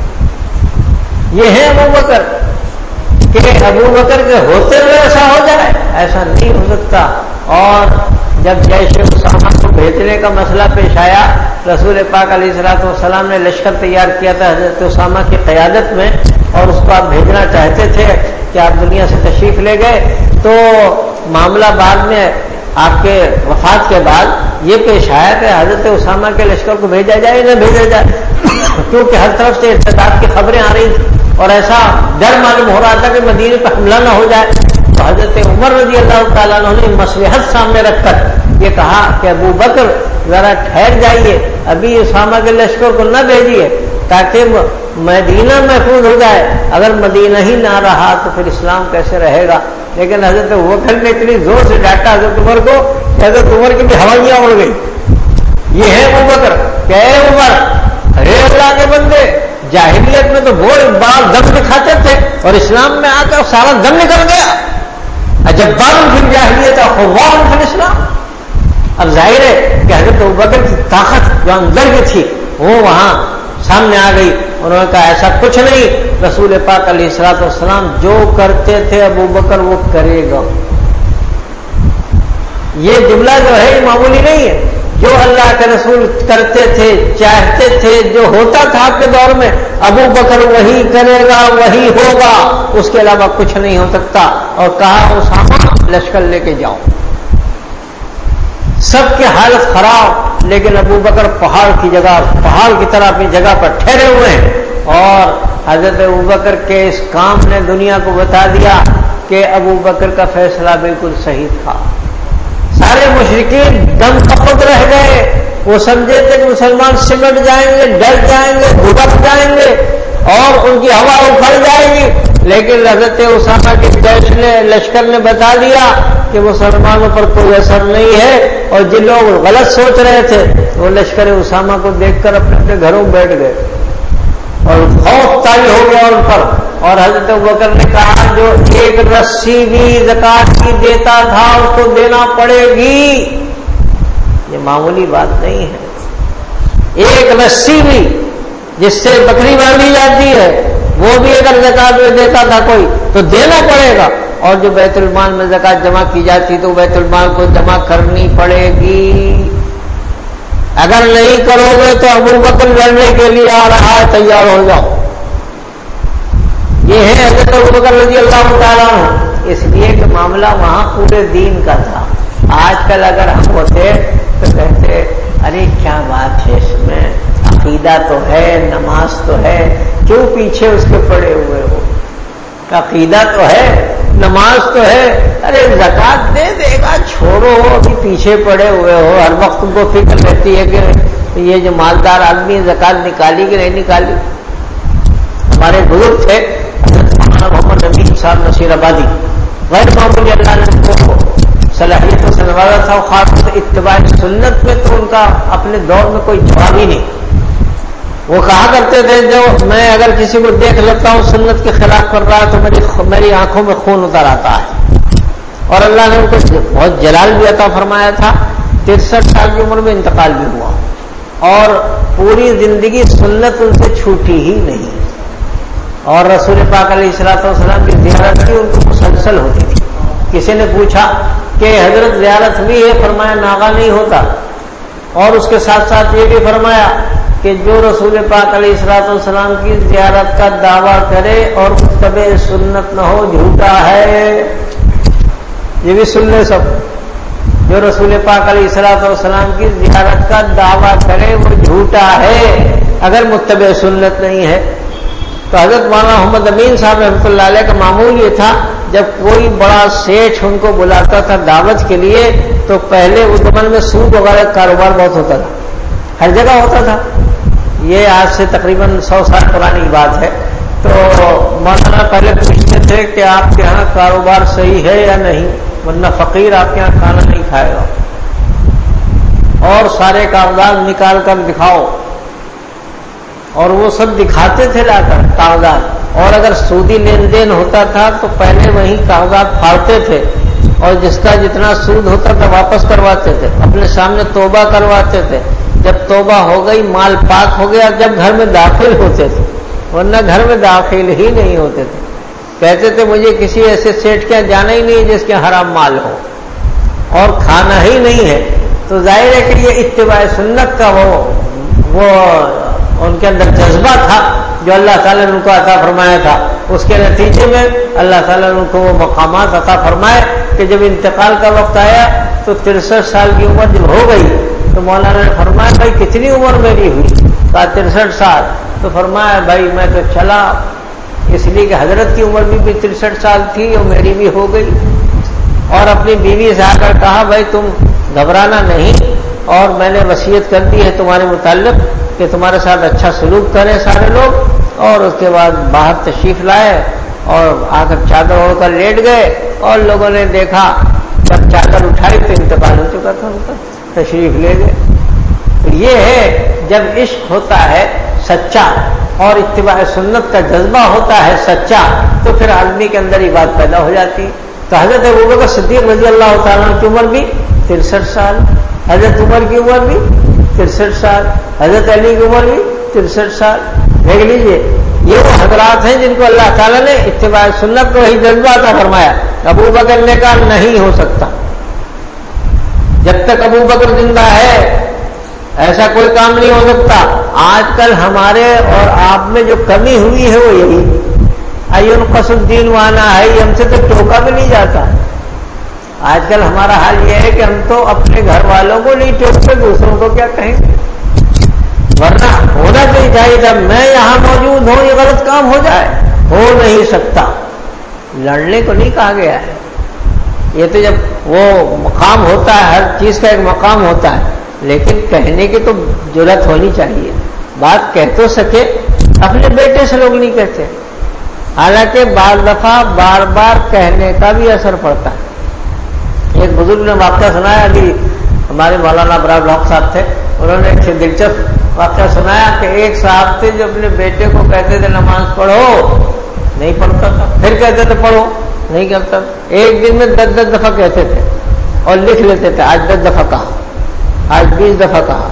یہ ہے ابوبکر کہ ابوبکر کے ہوتے ہوئے ایسا ہو جائے، ایسا نہیں ہو سکتا. اور جب جیش اسامہ کو بھیجنے کا مسئلہ پیش آیا، رسول پاک علیہ الصلوۃ والسلام نے لشکر تیار کیا تھا حضرت اسامہ کی قیادت میں، اور اس کو آپ بھیجنا چاہتے تھے کہ آپ دنیا سے تشریف لے گئے، تو معاملہ بعد میں آپ کے وفات کے بعد یہ پیش آیا کہ حضرت اسامہ کے لشکر کو بھیجا جائے نہ بھیجا جائے، کیونکہ ہر طرف سے ارتداد کی خبریں آ رہی تھیں اور ایسا ڈر معلوم ہو رہا تھا کہ مدینے پہ حملہ نہ ہو جائے۔ تو حضرت عمر رضی اللہ تعالیٰ عنہ نے مصلحت سامنے رکھ کر یہ کہا کہ ابو بکر ذرا ٹھہر جائیے، ابھی اسامہ کے لشکر کو نہ بھیجیے تاکہ مدینہ محفوظ ہو جائے، اگر مدینہ ہی نہ رہا تو پھر اسلام کیسے رہے گا۔ لیکن حضرت ابوبکر نے اتنی زور سے ڈانٹا حضرت عمر کو کہ حضرت عمر کی بھی ہوائیاں اڑ گئی۔ یہ ہے ابوبکر کہ اے عمر، ارے اللہ کے بندے، جاہلیت میں تو بہت بار دم دکھاتے تھے اور اسلام میں آ کر سارا دم نکل گیا۔ جبار فی الجاہلیت خوار فی الاسلام۔ اب ظاہر ہے کہ حضرت ابوبکر کی طاقت جو اندر کی تھی وہ وہاں سامنے آ گئی۔ انہوں نے کہا ایسا کچھ نہیں، رسول پاک علیہ الصلوۃ والسلام جو کرتے تھے ابوبکر وہ کرے گا۔ یہ جملہ جو ہے یہ معمولی نہیں ہے، جو اللہ کے رسول کرتے تھے، چاہتے تھے، جو ہوتا تھا آپ کے دور میں، ابوبکر وہی کرے گا، وہی ہوگا، اس کے علاوہ کچھ نہیں ہو سکتا۔ اور کہا اسامہ لشکر لے کے جاؤ۔ سب کی حالت خراب، لیکن ابوبکر پہاڑ کی طرح اپنی جگہ پر ٹھہرے ہوئے ہیں، اور حضرت ابوبکر کے اس کام نے دنیا کو بتا دیا کہ ابوبکر کا فیصلہ بالکل صحیح تھا۔ سارے مشرکین دم کپت رہ گئے، وہ سمجھے تھے کہ مسلمان سمٹ جائیں گے، ڈر جائیں گے، دبک جائیں گے اور ان کی ہوا اکھڑ جائے گی، لیکن حضرت اسامہ کے جیش نے، لشکر نے بتا دیا کہ مسلمانوں پر کوئی اثر نہیں ہے، اور جن لوگ غلط سوچ رہے تھے وہ لشکر اسامہ کو دیکھ کر اپنے اپنے گھروں میں بیٹھ گئے اور خوف طاری ہو گیا ان پر۔ اور حضرت ابوبکر نے کہا جو ایک رسی بھی زکات کی دیتا تھا اس کو دینا پڑے گی۔ یہ معمولی بات نہیں ہے، ایک رسی بھی جس سے بکری باندھی جاتی ہے وہ بھی اگر زکات میں دیتا تھا کوئی تو دینا پڑے گا، اور جو بیت المال میں زکات جمع کی جاتی تو بیت المال کو جمع کرنی پڑے گی۔ اگر نہیں کرو گے تو ابوبکر لڑنے کے لیے آ رہا ہے، تیار ہو جاؤ۔ یہ ہے حضرت ابوبکر رضی اللہ تعالیٰ عنہ، اس لیے کہ معاملہ وہاں پورے دین کا تھا۔ آج کل اگر ہم ہوتے تو کہتے ارے کیا بات ہے اس میں، عقیدہ تو ہے، نماز تو ہے، کیوں پیچھے اس کے پڑے ہوئے ہو؟ عقیدہ تو ہے، نماز تو ہے، ارے زکات دے دے گا، چھوڑو، ابھی پیچھے پڑے ہوئے ہو۔ ہر وقت تم کو فکر رہتی ہے کہ یہ جو مالدار آدمی زکات نکالی کہ نہیں نکالی۔ ہمارے بزرگ تھے محمد امین صاحب نصیر آبادی، غیر معمولی اللہ نے ان کو صلاحیتوں سے نوازا تھا، خاص اتباع سنت میں تو ان کا اپنے دور میں کوئی جواب ہی نہیں۔ وہ کہا کرتے تھے جو میں اگر کسی کو دیکھ لیتا ہوں سنت کے خلاف کر رہا ہے تو میری آنکھوں میں خون اتر آتا ہے، اور اللہ نے ان کو بہت جلال بھی عطا فرمایا تھا۔ 63 سال کی عمر میں انتقال بھی ہوا، اور پوری زندگی سنت ان سے چھوٹی ہی نہیں، اور رسول پاک علیہ الصلوۃ والسلام کی زیارت بھی ان کو مسلسل ہوتی تھی۔ کسی نے پوچھا کہ حضرت زیارت بھی ہے، فرمایا ناغہ نہیں ہوتا، اور اس کے ساتھ ساتھ یہ بھی فرمایا کہ جو رسول پاک علیہ الصلوۃ والسلام کی زیارت کا دعویٰ کرے اور متبع سنت نہ ہو جھوٹا ہے۔ یہ بھی سن لے سب، جو رسول پاک علیہ الصلوۃ والسلام کی زیارت کا دعویٰ کرے وہ جھوٹا ہے اگر متبع سنت نہیں ہے۔ تو حضرت مولانا محمد امین صاحب رحمۃ اللہ علیہ کا معمول یہ تھا، جب کوئی بڑا سیٹھ ان کو بلاتا تھا دعوت کے لیے تو پہلے اس زمانے میں سود وغیرہ کا کاروبار بہت ہوتا تھا، ہر جگہ ہوتا تھا۔ یہ آج سے تقریباً 100 سال پرانی بات ہے۔ تو مولانا پہلے پوچھتے تھے کہ آپ کے ہاں کاروبار صحیح ہے یا نہیں، ورنہ فقیر آپ کے ہاں کھانا نہیں کھائے گا، اور سارے کاغذات نکال کر دکھاؤ، اور وہ سب دکھاتے تھے لا کر کاغذات، اور اگر سودی لین دین ہوتا تھا تو پہلے وہی کاغذات پھاڑتے تھے اور جس کا جتنا سود ہوتا تھا واپس کرواتے تھے، اپنے سامنے توبہ کرواتے تھے۔ جب توبہ ہو گئی، مال پاک ہو گیا، جب گھر میں داخل ہوتے تھے، ورنہ گھر میں داخل ہی نہیں ہوتے تھے۔ کہتے تھے مجھے کسی ایسے سیٹھ کے جانا ہی نہیں جس کے حرام مال ہو، اور کھانا ہی نہیں ہے، تو ظاہر ہے کہ یہ اتباع سنت کا وہ ان کے اندر جذبہ تھا جو اللہ تعالیٰ نے ان کو عطا فرمایا تھا. اس کے نتیجے میں اللہ تعالیٰ نے ان کو وہ مقامات عطا فرمائے کہ جب انتقال کا وقت آیا تو 63 سال کی عمر جب ہو گئی تو مولانا نے فرمایا بھائی کتنی عمر میری ہوئی؟ کہا 63 سال. تو فرمایا بھائی میں تو چلا، اس لیے کہ حضرت کی عمر بھی 63 سال تھی اور میری بھی ہو گئی. اور اپنی بیوی سے آ کر کہا بھائی تم گھبرانا نہیں، اور میں نے وصیت کر دی ہے تمہارے متعلق کہ تمہارے ساتھ اچھا سلوک کریں سارے لوگ. اور اس کے بعد باہر تشریف لائے اور آ کر چادر اوڑھ کر لیٹ گئے، اور لوگوں نے دیکھا جب چادر اٹھائی تو انتقال ہو چکا تھا ان کا، تشریف لے گئے. یہ ہے جب عشق ہوتا ہے سچا اور اتباع سنت کا جذبہ ہوتا ہے سچا تو پھر آدمی کے اندر یہ بات پیدا ہو جاتی. تو حضرت ابوبکر صدیق رضی اللہ تعالیٰ کی عمر بھی 63 سال، حضرت عمر کی عمر بھی 63 سال، حضرت علی کی عمر بھی 63 سال. دیکھ لیجئے یہ وہ حضرات ہیں جن کو اللہ تعالیٰ نے اتباع سنت کو وہی جذبہ عطا فرمایا. ابو بکر نے کہا نہیں ہو سکتا، جب تک ابو بکر زندہ ہے ایسا کوئی کام نہیں ہو سکتا. آج کل ہمارے اور آپ میں جو کمی ہوئی ہے وہ یہی قص الدین وانا ہے، ہم سے تو ٹوکا بھی نہیں جاتا. آج کل ہمارا حال یہ ہے کہ ہم تو اپنے گھر والوں کو نہیں ٹوکتے، دوسروں کو کیا کہیں گے. ورنہ ہونا چاہیے جب میں یہاں موجود ہوں یہ غلط کام ہو جائے، ہو نہیں سکتا. لڑنے کو نہیں کہا گیا ہے، یہ تو جب وہ مقام ہوتا ہے، ہر چیز کا ایک مقام ہوتا ہے، لیکن کہنے کی تو جرأت ہونی چاہیے. بات کہہ تو سکے، اپنے بیٹے سے لوگ نہیں کہتے، حالانکہ بعض دفعہ بار بار کہنے کا بھی اثر پڑتا ہے. ایک بزرگ نے واقعہ سنایا، ابھی ہمارے مولانا ابرار الحق صاحب تھے، انہوں نے ایک دلچسپ واقعہ سنایا کہ ایک صاحب تھے جو اپنے بیٹے کو کہتے تھے نماز پڑھو، نہیں پڑھتا تھا، پھر کہتے تھے پڑھو، نہیں کرتا. ایک دن میں 10 دفعہ کہتے تھے اور لکھ لیتے تھے، آج 10 دفعہ کہا، آج 20 دفعہ کہا.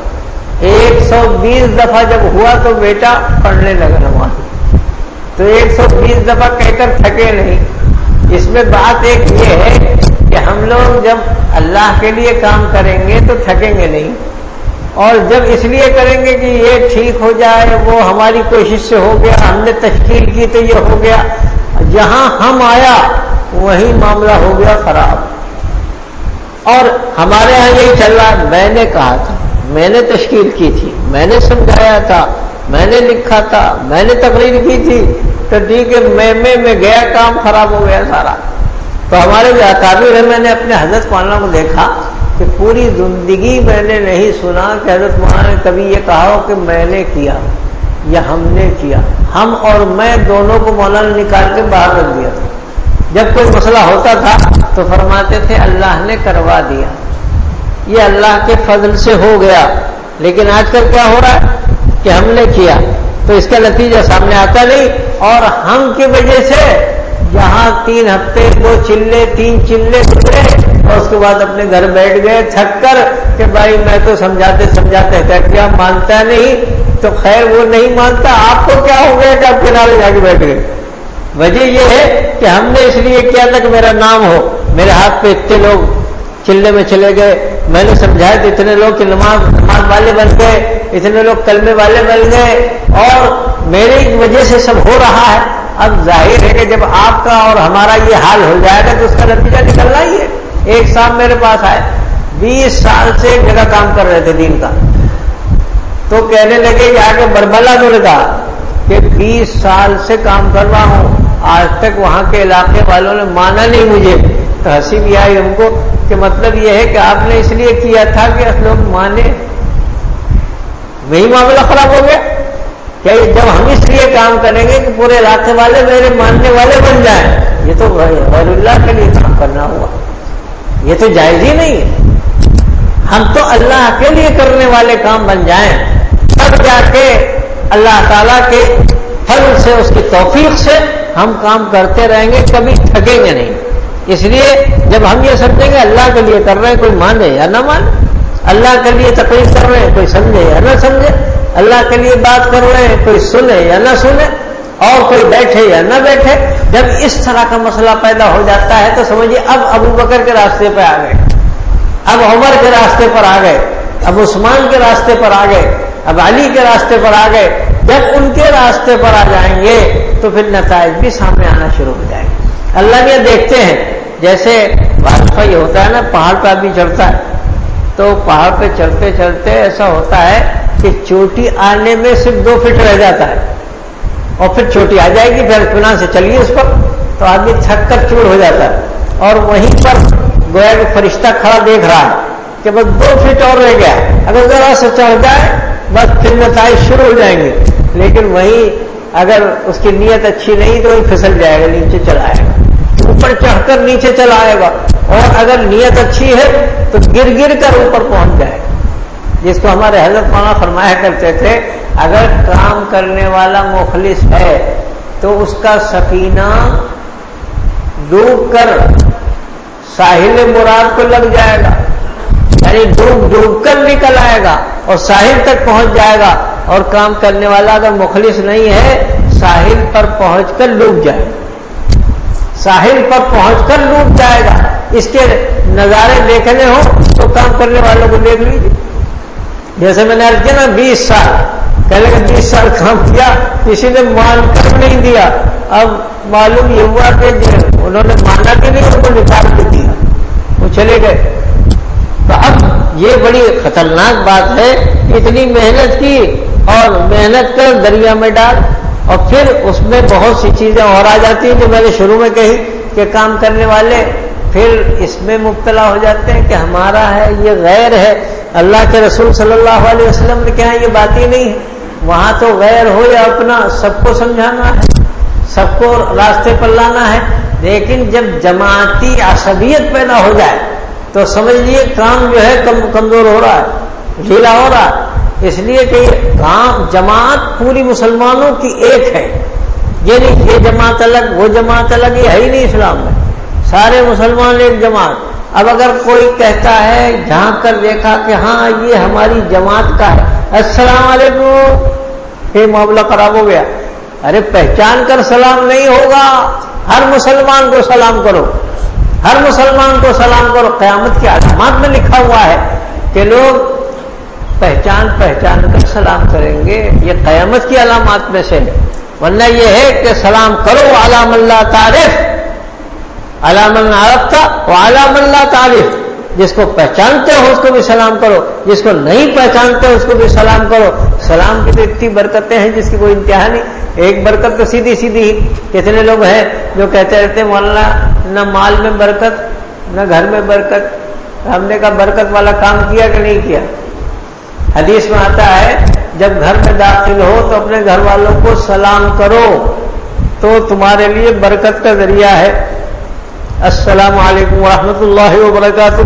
120 دفعہ جب ہوا تو بیٹا پڑھنے لگا نماز. تو 120 دفعہ کہہ کر تھکے نہیں. اس میں بات ایک یہ ہے کہ ہم لوگ جب اللہ کے لیے کام کریں گے تو تھکیں گے نہیں، اور جب اس لیے کریں گے کہ یہ ٹھیک ہو جائے، وہ ہماری کوشش سے ہو گیا، ہم نے تشکیل کی تو یہ ہو گیا، جہاں ہم آیا وہیں معاملہ ہو گیا خراب. اور ہمارے ہاں یہی چل رہا. میں نے کہا تھا، میں نے تشکیل کی تھی، میں نے سمجھایا تھا، میں نے لکھا تھا، میں نے تقریر کی تھی، تو ٹھیک ہے میں گیا، کام خراب ہو گیا سارا. تو ہمارے جو اکابر ہیں، میں نے اپنے حضرت مولانا کو دیکھا کہ پوری زندگی میں نے نہیں سنا کہ حضرت مولانا نے کبھی یہ کہا ہو کہ میں نے کیا یا ہم نے کیا. ہم اور میں دونوں کو مولانا نے نکال کے باہر رکھ دیا تھا. جب کوئی مسئلہ ہوتا تھا تو فرماتے تھے اللہ نے کروا دیا، یہ اللہ کے فضل سے ہو گیا. لیکن آج کل کیا ہو رہا ہے کہ ہم نے کیا تو اس کا نتیجہ سامنے آتا نہیں، اور ہم کی وجہ سے جہاں 3 ہفتے 2 چلے 3 چلے گزرے اور اس کے بعد اپنے گھر بیٹھ گئے تھک کر کہ بھائی میں تو سمجھاتے کیا مانتا نہیں. تو خیر وہ نہیں مانتا، آپ کو کیا ہو گیا کہ آپ کنارے جا کے بیٹھ گئے. وجہ یہ ہے کہ ہم نے اس لیے کیا تھا کہ میرا نام ہو، میرے ہاتھ پہ اتنے لوگ چلے میں چلے گئے، میں نے سمجھایا تو اتنے لوگ کہ نماز والے بن گئے، اتنے لوگ کلمے والے بن گئے، اور میری وجہ سے سب ہو رہا ہے. اب ظاہر ہے کہ جب آپ کا اور ہمارا یہ حال ہو جائے گا تو اس کا نتیجہ نکلنا ہی ہے. ایک صاحب میرے پاس آئے، 20 سال سے ایک جگہ کام کر رہے تھے دین کا، تو کہنے لگے کہ آگے بربلا نے کہا کہ 20 سال سے کام کر رہا ہوں، آج تک وہاں کے علاقے والوں نے مانا نہیں مجھے. تو ہنسی بھی آئی ہم کو کہ مطلب یہ ہے کہ آپ نے اس لیے کیا تھا کہ لوگ مانے، وہی معاملہ خراب ہو گیا. کہ جب ہم اس لیے کام کریں گے کہ پورے علاقے والے میرے ماننے والے بن جائیں، یہ تو غیر اللہ کے لیے کام کرنا ہوا، یہ تو جائز ہی نہیں ہے. ہم تو اللہ کے لیے کرنے والے کام بن جائیں، تب جا کے اللہ تعالیٰ کے فضل سے، اس کی توفیق سے ہم کام کرتے رہیں گے، کبھی تھکیں گے نہیں. اس لیے جب ہم یہ سمجھیں گے اللہ کے لیے کر رہے ہیں، کوئی مانے یا نہ مانے، اللہ کے لیے تقریر کر رہے ہیں، کوئی سمجھے یا نہ سمجھے، اللہ کے لیے بات کر رہے ہیں، کوئی سنے یا نہ سنے، اور کوئی بیٹھے یا نہ بیٹھے، جب اس طرح کا مسئلہ پیدا ہو جاتا ہے تو سمجھیے اب ابو بکر کے راستے پہ آ گئے. اب عمر کے راستے پر آ گئے، اب عثمان کے راستے پر آ گئے، اب علی کے راستے پر آ گئے. جب ان کے راستے پر آ جائیں گے تو پھر نتائج بھی سامنے آنا شروع ہو جائیں گے. اللہ نے دیکھتے ہیں جیسے بادشاہ یہ ہوتا ہے نا، پہاڑ پہ آدمی چڑھتا ہے تو پہاڑ پہ چڑھتے چڑھتے ایسا ہوتا ہے کہ چوٹی آنے میں صرف 2 فٹ رہ جاتا ہے اور پھر چوٹی آ جائے گی، پھر اطمینان سے چلیے اس پر، تو آدمی تھک کر چور ہو جاتا ہے. اور وہیں پر گویا کہ فرشتہ کھڑا دیکھ رہا ہے کہ بس 2 فٹ اور رہ گیا، اگر ذرا سے چڑھ جائے بس پھر نتائج شروع ہو جائیں گے. لیکن وہیں اگر اس کی نیت اچھی نہیں تو وہیں پھسل جائے گا، نیچے چلا آئے گا، اوپر چڑھ کر نیچے چلا آئے گا. اور اگر نیت اچھی ہے تو گر گر کر اوپر پہنچ جائے گا. جس کو ہمارے حضرت مولانا فرمایا کرتے تھے، اگر کام کرنے والا مخلص ہے تو اس کا سفینہ ڈوب کر ساحل مراد کو لگ جائے گا، یعنی ڈوب ڈوب کر نکل آئے گا اور ساحل تک پہنچ جائے گا. اور کام کرنے والا اگر مخلص نہیں ہے ساحل پر پہنچ کر ڈوب جائے گا، ساحل پر پہنچ کر ڈوب جائے گا. اس کے نظارے دیکھنے ہو تو کام کرنے والوں کو دیکھ لیجیے. جیسے میں نے عرض کیا نا 20 سال پہلے کا 20 سال کام کیا، کسی نے مان کر نہیں دیا. اب معلوم یہ ہوا کہ انہوں نے مانا کہ نہیں، ان کو نکال کے دیا، وہ چلے گئے. تو اب یہ بڑی خطرناک بات ہے، اتنی محنت کی اور محنت کر دریا میں ڈال، اور پھر اس میں بہت سی چیزیں اور آ جاتی ہیں جو میں نے شروع میں کہی کہ کام کرنے والے پھر اس میں مبتلا ہو جاتے ہیں کہ ہمارا ہے یہ غیر ہے. اللہ کے رسول صلی اللہ علیہ وسلم نے کہا یہ بات ہی نہیں ہے، وہاں تو غیر ہو یا اپنا سب کو سمجھانا ہے، سب کو راستے پر لانا ہے. لیکن جب جماعتی عصبیت پیدا ہو جائے تو سمجھ لیے کام جو ہے کمزور ہو رہا ہے، ڈھیلا ہو رہا ہے. اس لیے کہ کام جماعت پوری مسلمانوں کی ایک ہے، یہ نہیں یہ جماعت الگ وہ جماعت الگ، یہ ہے ہی نہیں اسلام میں. سارے مسلمان ایک جماعت. اب اگر کوئی کہتا ہے جھانک کر دیکھا کہ ہاں یہ ہماری جماعت کا ہے، السلام علیکم، یہ معاملہ خراب ہو گیا. ارے پہچان کر سلام نہیں ہوگا، ہر مسلمان کو سلام کرو، ہر مسلمان کو سلام کرو. قیامت کی علامات میں لکھا ہوا ہے کہ لوگ پہچان کر سلام کریں گے، یہ قیامت کی علامات میں سے ہے. ورنہ یہ ہے کہ سلام کرو علی من لا تعرف، علی من عرفت وعلی من لا تعرف. جس کو پہچانتے ہو اس کو بھی سلام کرو، جس کو نہیں پہچانتے ہو اس کو بھی سلام کرو. سلام کی تو اتنی برکتیں ہیں جس کی کوئی انتہا نہیں. ایک برکت تو سیدھی سیدھی ہی، کتنے لوگ ہیں جو کہتے رہتے مولانا نہ مال میں برکت نہ گھر میں برکت. ہم نے کہا برکت والا کام کیا کہ نہیں کیا؟ حدیث میں آتا ہے جب گھر میں داخل ہو تو اپنے گھر والوں کو سلام کرو تو تمہارے لیے برکت کا ذریعہ ہے. السلام علیکم ورحمۃ اللہ وبرکاتہ،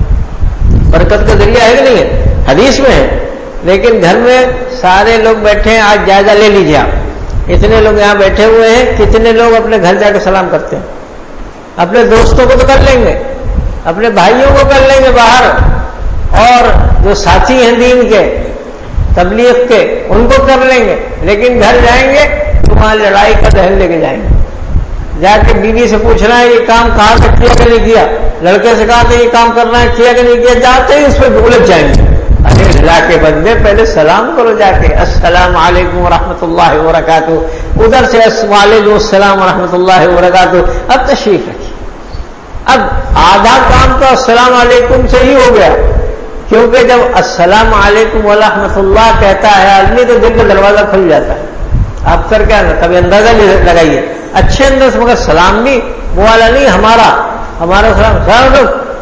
برکت کا ذریعہ ہے کہ نہیں ہے؟ حدیث میں ہے. لیکن گھر میں سارے لوگ بیٹھے ہیں، آج جائزہ لے لیجیے آپ، اتنے لوگ یہاں بیٹھے ہوئے ہیں، کتنے لوگ اپنے گھر جا کے سلام کرتے ہیں؟ اپنے دوستوں کو تو کر لیں گے، اپنے بھائیوں کو کر لیں گے باہر، اور جو ساتھی ہیں دین کے تبلیغ کے ان کو کر لیں گے. لیکن گھر جائیں گے تو وہاں لڑائی کا دہن لے کے جائیں گے. جا کے بیوی سے پوچھنا ہے یہ کام کہاں سے کیا کہ نہیں کیا، لڑکے سے کہا کہ یہ کام کرنا ہے کیا کہ نہیں کیا، جاتے ہی اس پہ الجھ جائیں گے. ارے لا کے بندے پہلے سلام کرو جا کے، السلام علیکم ورحمۃ اللہ وبرکاتہ. ادھر سے وعلیکم السلام ورحمۃ اللہ وبرکاتہ. اب تشریف رکھیے. اب آدھا کام تو السلام علیکم سے ہی ہو گیا، کیونکہ جب السلام علیکم ورحمۃ اللہ کہتا ہے آدمی تو دل کا دروازہ کھل جاتا ہے. آپ کر کیا کبھی اندازہ لگائیے اچھے اندر سے، مگر سلام بھی وہ والا نہیں، ہمارا سلام السلام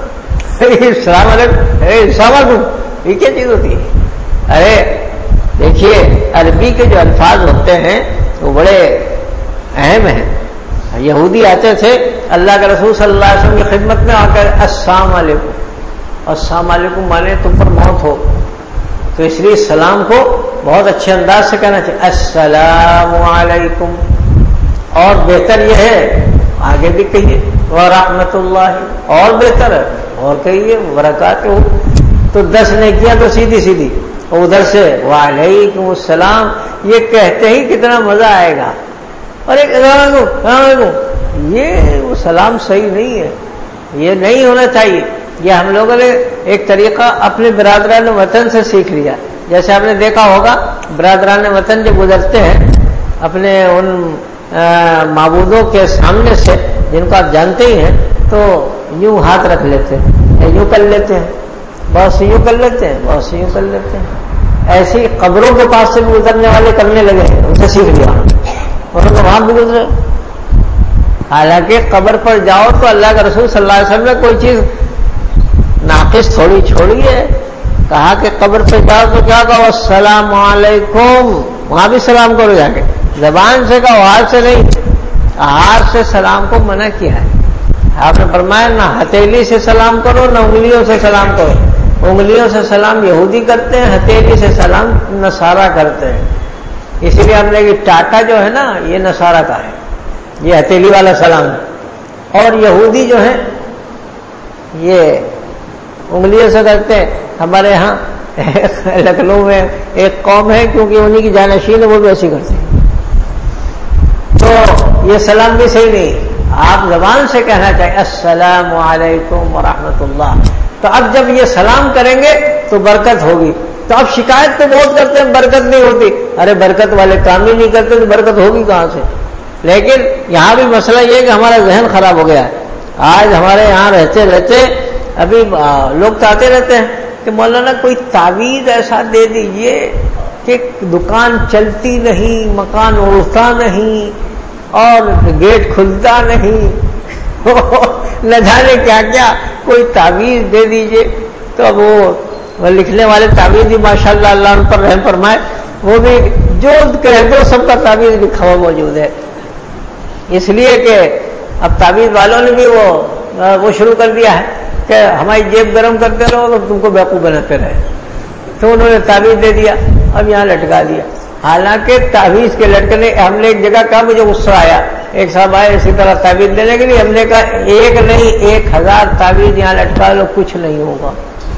علیکم، السلام علیکم، یہ کیا چیز ہوتی ہے؟ ارے دیکھیے عربی کے جو الفاظ ہوتے ہیں وہ بڑے اہم ہیں. یہودی آتے تھے اللہ کے رسول صلی اللہ علیہ وسلم کی خدمت میں آ کر السلام علیکم، السلام علیکم مانے تم پر موت ہو، تو اس لیے سلام کو بہت اچھے انداز سے کہنا چاہیے، السلام علیکم. اور بہتر یہ ہے آگے بھی کہیے ورحمۃ اللہ، اور بہتر ہے اور کہیے برکاتہ. تو 10 نے کیا تو سیدھی سیدھی ادھر سے وعلیکم السلام، یہ کہتے ہی کتنا مزہ آئے گا. اور ایک السلام علیکم، یہ وہ سلام صحیح نہیں ہے، یہ نہیں ہونا چاہیے. یہ ہم لوگوں نے ایک طریقہ اپنے برادران وطن سے سیکھ لیا. جیسے آپ نے دیکھا ہوگا برادران وطن جو گزرتے ہیں اپنے ان معبودوں کے سامنے سے جن کو آپ جانتے ہی ہیں تو یوں ہاتھ رکھ لیتے ہیں، یوں کر لیتے ہیں، بہت سے یوں کر لیتے ہیں، بہت سے یوں کر لیتے ہیں. ایسی قبروں کے پاس سے بھی گزرنے والے کرنے لگے ہیں، ان سے سیکھ لیا اور ان کو وہاں بھی گزرے. حالانکہ قبر پر جاؤ تو اللہ کے رسول صلی اللہ علیہ وسلم نے کوئی چیز ناقص تھوڑی چھوڑی ہے. کہا کہ قبر پہ جاؤ تو کیا کہو؟ السلام علیکم. وہاں بھی سلام کرو، جا کے زبان سے کہو، ہاتھ سے نہیں. ہاتھ سے سلام کو منع کیا ہے. آپ نے فرمایا نہ ہتھیلی سے سلام کرو نہ انگلیوں سے سلام کرو. انگلیوں سے سلام یہودی کرتے ہیں، ہتھیلی سے سلام نصارہ کرتے ہیں. اسی لیے ہم نے کہ ٹاٹا جو ہے نا یہ نصارہ کا ہے، یہ ہتھیلی والا سلام ہے. اور یہودی جو ہے یہ انگلیوں سے کرتے ہیں. ہمارے ہاں لکھنؤ میں ایک قوم ہے کیونکہ انہی کی جانشین ہے، وہ بھی ایسی کرتے ہیں. تو یہ سلام بھی صحیح نہیں. آپ زبان سے کہنا چاہیے السلام علیکم ورحمۃ اللہ. تو اب جب یہ سلام کریں گے تو برکت ہوگی. تو اب شکایت تو بہت کرتے ہیں برکت نہیں ہوتی. ارے برکت والے کام ہی نہیں کرتے تو برکت ہوگی کہاں سے؟ لیکن یہاں بھی مسئلہ یہ ہے کہ ہمارا ذہن خراب ہو گیا ہے. آج ہمارے یہاں رہتے رہتے ابھی لوگ تو آتے رہتے ہیں کہ مولانا کوئی تعویذ ایسا دے دیجئے کہ دکان چلتی نہیں، مکان اڑتا نہیں اور گیٹ کھلتا نہیں نہ جانے کیا کیا، کوئی تعویذ دے دیجئے. تو اب وہ لکھنے والے تعویذ بھی ماشاءاللہ اللہ ان پر رحم فرمائے، وہ بھی جو کہہ دو سب کا تعویذ لکھا ہوا موجود ہے. اس لیے کہ اب تعویذ والوں نے بھی وہ شروع کر دیا ہے کہ ہماری جیب گرم کرتے رہو تو تم کو بیوقوف بناتے رہے. تو انہوں نے تعویذ دے دیا، اب یہاں لٹکا دیا. حالانکہ تعویذ کے لٹکنے ہم نے ایک جگہ کہا، مجھے غصہ آیا. ایک صاحب آئے اسی طرح تعویذ دینے کے لیے. ہم نے کہا ایک نہیں 1000 تعویذ یہاں لٹکا لو، کچھ نہیں ہوگا.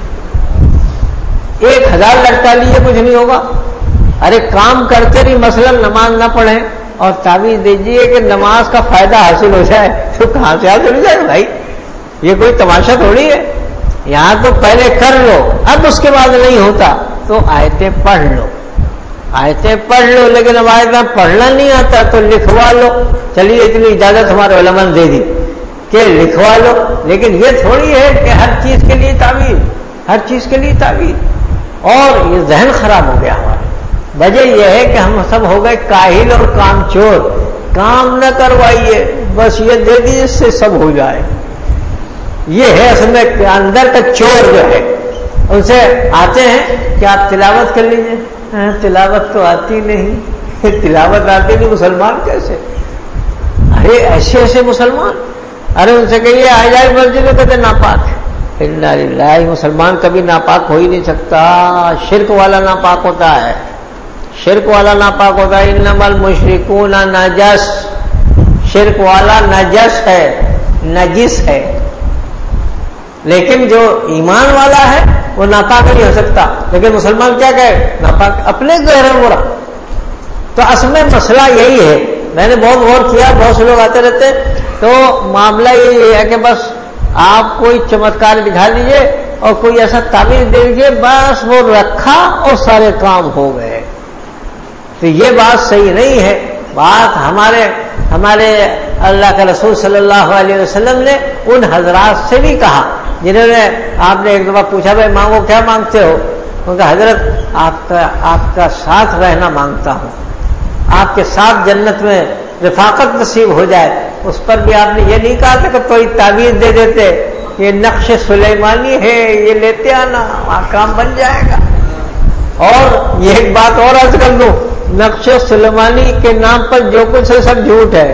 1000 لٹکا لیے کچھ نہیں ہوگا. ارے کام کرتے رہی، مثلا نماز نہ پڑھیں اور تعویذ دیجیے کہ نماز کا فائدہ حاصل ہو جائے، تو کہاں سے حاصل ہو جائے بھائی؟ یہ کوئی تماشا تھوڑی ہے. یہاں تو پہلے کر لو، اب اس کے بعد نہیں ہوتا تو آیتیں پڑھ لو. آیتیں پڑھ لو، لیکن اب آیتیں پڑھنا نہیں آتا تو لکھوا لو. چلیے اتنی اجازت ہمارے علماء نے دے دی کہ لکھوا لو. لیکن یہ تھوڑی ہے کہ ہر چیز کے لیے تعویذ، ہر چیز کے لیے تعویذ. اور یہ ذہن خراب ہو گیا ہمارا. وجہ یہ ہے کہ ہم سب ہو گئے کاہل اور کام چور. کام نہ کروائیے، بس یہ دے دیجیے اس سے سب ہو جائے. یہ ہے اصل میں اندر کا چور جو ہے. ان سے آتے ہیں کہ آپ تلاوت کر لیجیے. تلاوت تو آتی نہیں، تلاوت آتی نہیں، مسلمان کیسے؟ ارے ایسے ایسے مسلمان. ارے ان سے کہیے آ جائے مسجد میں، کہتے ناپاک. انا للہ، مسلمان کبھی ناپاک ہو ہی نہیں سکتا. شرک والا ناپاک ہوتا ہے، شرک والا ناپاک ہوتا ہے. انما المشرکون نجس، شرک والا نجس ہے، نجس ہے. لیکن جو ایمان والا ہے وہ ناپاک نہیں ہو سکتا. لیکن مسلمان کیا کہے؟ ناپاک اپنے غیر برا. تو اصل میں مسئلہ یہی ہے. میں نے بہت غور کیا، بہت سے لوگ آتے رہتے تو معاملہ یہی ہے کہ بس آپ کوئی چمتکار دکھا دیجئے اور کوئی ایسا تعویذ دے دیجئے، بس وہ رکھا اور سارے کام ہو گئے. تو یہ بات صحیح نہیں ہے. بات ہمارے اللہ کے رسول صلی اللہ علیہ وسلم نے ان حضرات سے بھی کہا جنہوں نے، آپ نے ایک دفعہ پوچھا بھائی مانگو کیا مانگتے ہو؟ ان کا حضرت آپ کا ساتھ رہنا مانگتا ہوں، آپ کے ساتھ جنت میں رفاقت نصیب ہو جائے. اس پر بھی آپ نے یہ نہیں کہا تھا کہ کوئی تعویذ دے دیتے، یہ نقش سلیمانی ہے، یہ لیتے آنا وہاں کام بن جائے گا. اور یہ ایک بات اور عرض کر دوں، نقش سلیمانی کے نام پر جو کچھ ہے سب جھوٹ ہے.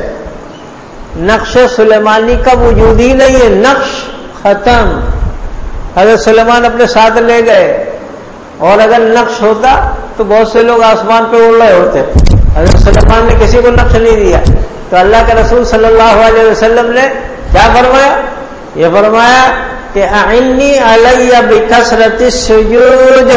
نقش سلیمانی کا وجود ہی نہیں ہے. نقش ختم. حضرت سلیمان اپنے ساتھ لے گئے، اور اگر نقش ہوتا تو بہت سے لوگ آسمان پہ اڑ رہے ہوتے. حضرت سلیمان نے کسی کو نقش نہیں دیا. تو اللہ کے رسول صلی اللہ علیہ وسلم نے کیا فرمایا؟ یہ فرمایا کہ اعنی علی بکثرت السجود،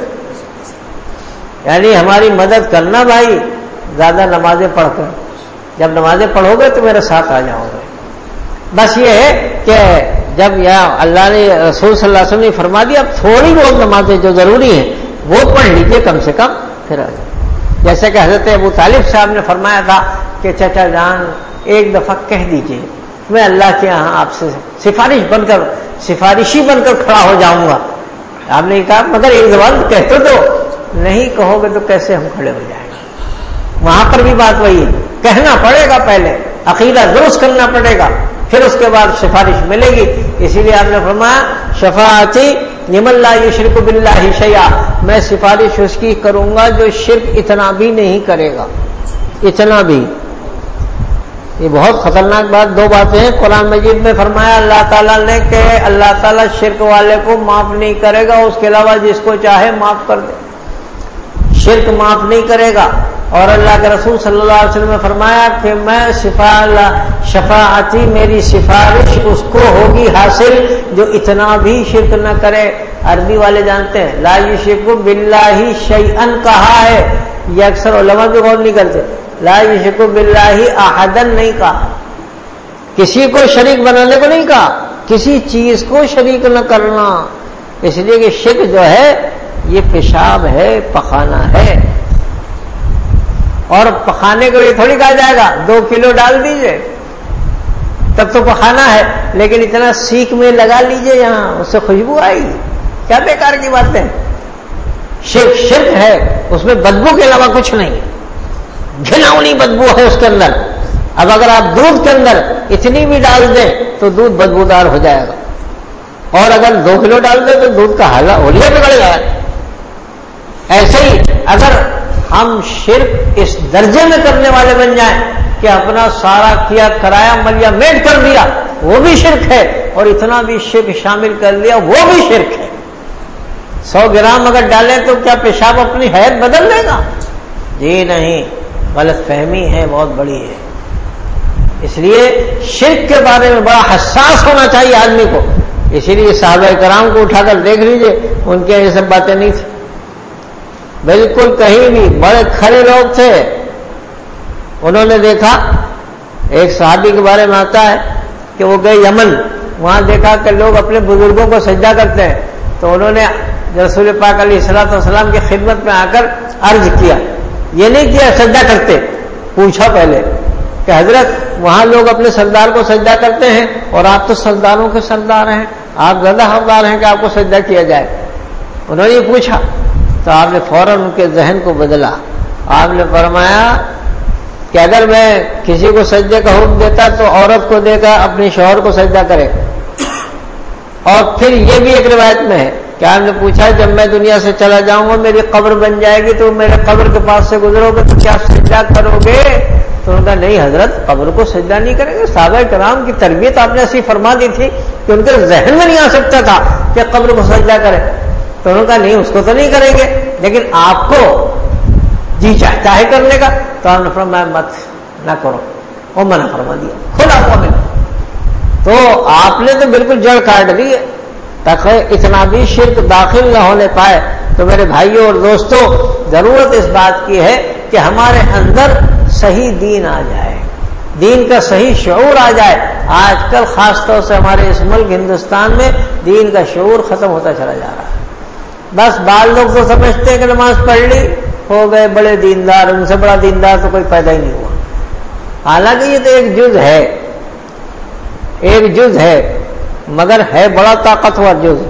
یعنی ہماری مدد کرنا بھائی زیادہ نمازیں پڑھ کر. جب نمازیں پڑھو گے تو میرے ساتھ آ جاؤ گے. بس یہ ہے کہ جب اللہ نے رسول صلی اللہ علیہ وسلم نے فرما دیا اب تھوڑی بہت نمازیں جو ضروری ہیں وہ پڑھ لیجیے کم سے کم پھر آ جائے. جیسے کہ حضرت ابو طالب صاحب نے فرمایا تھا کہ چچا جان ایک دفعہ کہہ دیجیے میں اللہ کے یہاں آپ سے سفارشی بن کر کھڑا ہو جاؤں گا. آپ نے کہا مگر ایک زبان کہتے تو نہیں کہو گے تو کیسے ہم کھڑے ہو جائیں گے. وہاں پر بھی بات وہی ہے, کہنا پڑے گا, پہلے عقیدہ درست کرنا پڑے گا, پھر اس کے بعد سفارش ملے گی. اسی لیے آپ نے فرمایا شفاعتی لمن لا یشرک باللہ شیئا, میں سفارش اس کی کروں گا جو شرک اتنا بھی نہیں کرے گا, اتنا بھی. یہ بہت خطرناک بات, دو باتیں ہیں قرآن مجید میں فرمایا اللہ تعالیٰ نے کہ اللہ تعالیٰ شرک والے کو معاف نہیں کرے گا, اس کے علاوہ جس کو چاہے معاف کر دے. شرک معاف نہیں کرے گا. اور اللہ کے رسول صلی اللہ علیہ وسلم نے فرمایا کہ میں شفاعتی میری سفارش اس کو ہوگی حاصل جو اتنا بھی شرک نہ کرے. عربی والے جانتے ہیں لا یشرک باللہ شیئا کہا ہے, یہ اکثر علماء بھی غور نہیں کرتے. لا یشرک باللہ احدا نہیں کہا, کسی کو شریک بنانے کو نہیں کہا, کسی چیز کو شریک نہ کرنا. اس لیے کہ شرک جو ہے یہ پیشاب ہے, پخانا ہے, اور پخانے کو یہ تھوڑی کہا جائے گا 2 کلو ڈال دیجئے تب تو پخانا ہے, لیکن اتنا سیخ میں لگا لیجئے یہاں اس سے خوشبو آئے گی. کیا بیکار کی باتیں. شرک ہے, اس میں بدبو کے علاوہ کچھ نہیں, گھناؤنی بدبو ہے اس کے اندر. اب اگر آپ دودھ کے اندر اتنی بھی ڈال دیں تو دودھ بدبودار ہو جائے گا, اور اگر 2 کلو ڈال دیں تو دودھ کا حلیہ بگڑ گیا. ایسے ہی اگر ہم شرک اس درجے میں کرنے والے بن جائیں کہ اپنا سارا کیا کرایا ملیا میٹ کر دیا, وہ بھی شرک ہے, اور اتنا بھی شرک شامل کر لیا وہ بھی شرک ہے. 100 گرام اگر ڈالیں تو کیا پیشاب اپنی حیت بدل لے گا؟ جی نہیں, غلط فہمی ہے, بہت بڑی ہے. اس لیے شرک کے بارے میں بڑا حساس ہونا چاہیے آدمی کو. اسی لیے صحابہ کرام کو اٹھا کر دیکھ لیجئے, ان کے یہ سب باتیں نہیں تھیں بالکل کہیں بھی. بڑے کھڑے لوگ تھے. انہوں نے دیکھا, ایک صحابی کے بارے میں آتا ہے کہ وہ گئے یمن, وہاں دیکھا کہ لوگ اپنے بزرگوں کو سجدہ کرتے ہیں, تو انہوں نے رسول پاک علیہ الصلوۃ والسلام کی خدمت میں آ کر عرض کیا, یہ نہیں کیا سجدہ کرتے, پوچھا پہلے کہ حضرت وہاں لوگ اپنے سردار کو سجدہ کرتے ہیں اور آپ تو سرداروں کے سردار ہیں, آپ زیادہ حقدار ہیں کہ آپ کو سجدہ کیا جائے. انہوں نے یہ پوچھا تو آپ نے فوراً ان کے ذہن کو بدلا. آپ نے فرمایا کہ اگر میں کسی کو سجدے کا حکم دیتا تو عورت کو دے کر اپنے شوہر کو سجدہ کرے. اور پھر یہ بھی ایک روایت میں ہے کہ آپ نے پوچھا جب میں دنیا سے چلا جاؤں گا میری قبر بن جائے گی تو میرے قبر کے پاس سے گزرو گے تو کیا سجدہ کرو گے؟ تو انہوں نے کہا نہیں حضرت, قبر کو سجدہ نہیں کریں گے. صحابہ کرام کی تربیت آپ نے ایسی فرما دی تھی کہ ان کے ذہن میں نہیں آ سکتا تھا کہ قبر کو سجدہ کریں. تو انہوں نے کہا نہیں اس کو تو نہیں کریں گے, لیکن آپ کو جی چاہتا ہے کرنے کا. تو آپ نے فرمایا مت نہ کرو, وہ منع فرما دیا کھلا ہوا میں. تو آپ نے تو بالکل جڑ کاٹ دی ہے تاکہ اتنا بھی شرک داخل نہ ہونے پائے. تو میرے بھائیوں اور دوستوں, ضرورت اس بات کی ہے کہ ہمارے اندر صحیح دین آ جائے, دین کا صحیح شعور آ جائے. آج کل خاص طور سے ہمارے اس ملک ہندوستان میں دین کا شعور ختم ہوتا چلا جا رہا ہے. بس بعض لوگ تو سمجھتے ہیں کہ نماز پڑھ لی ہو گئے بڑے دیندار, ان سے بڑا دیندار تو کوئی پیدا ہی نہیں ہوا. حالانکہ یہ تو ایک جز ہے, ایک جز ہے, مگر ہے بڑا طاقتور جز.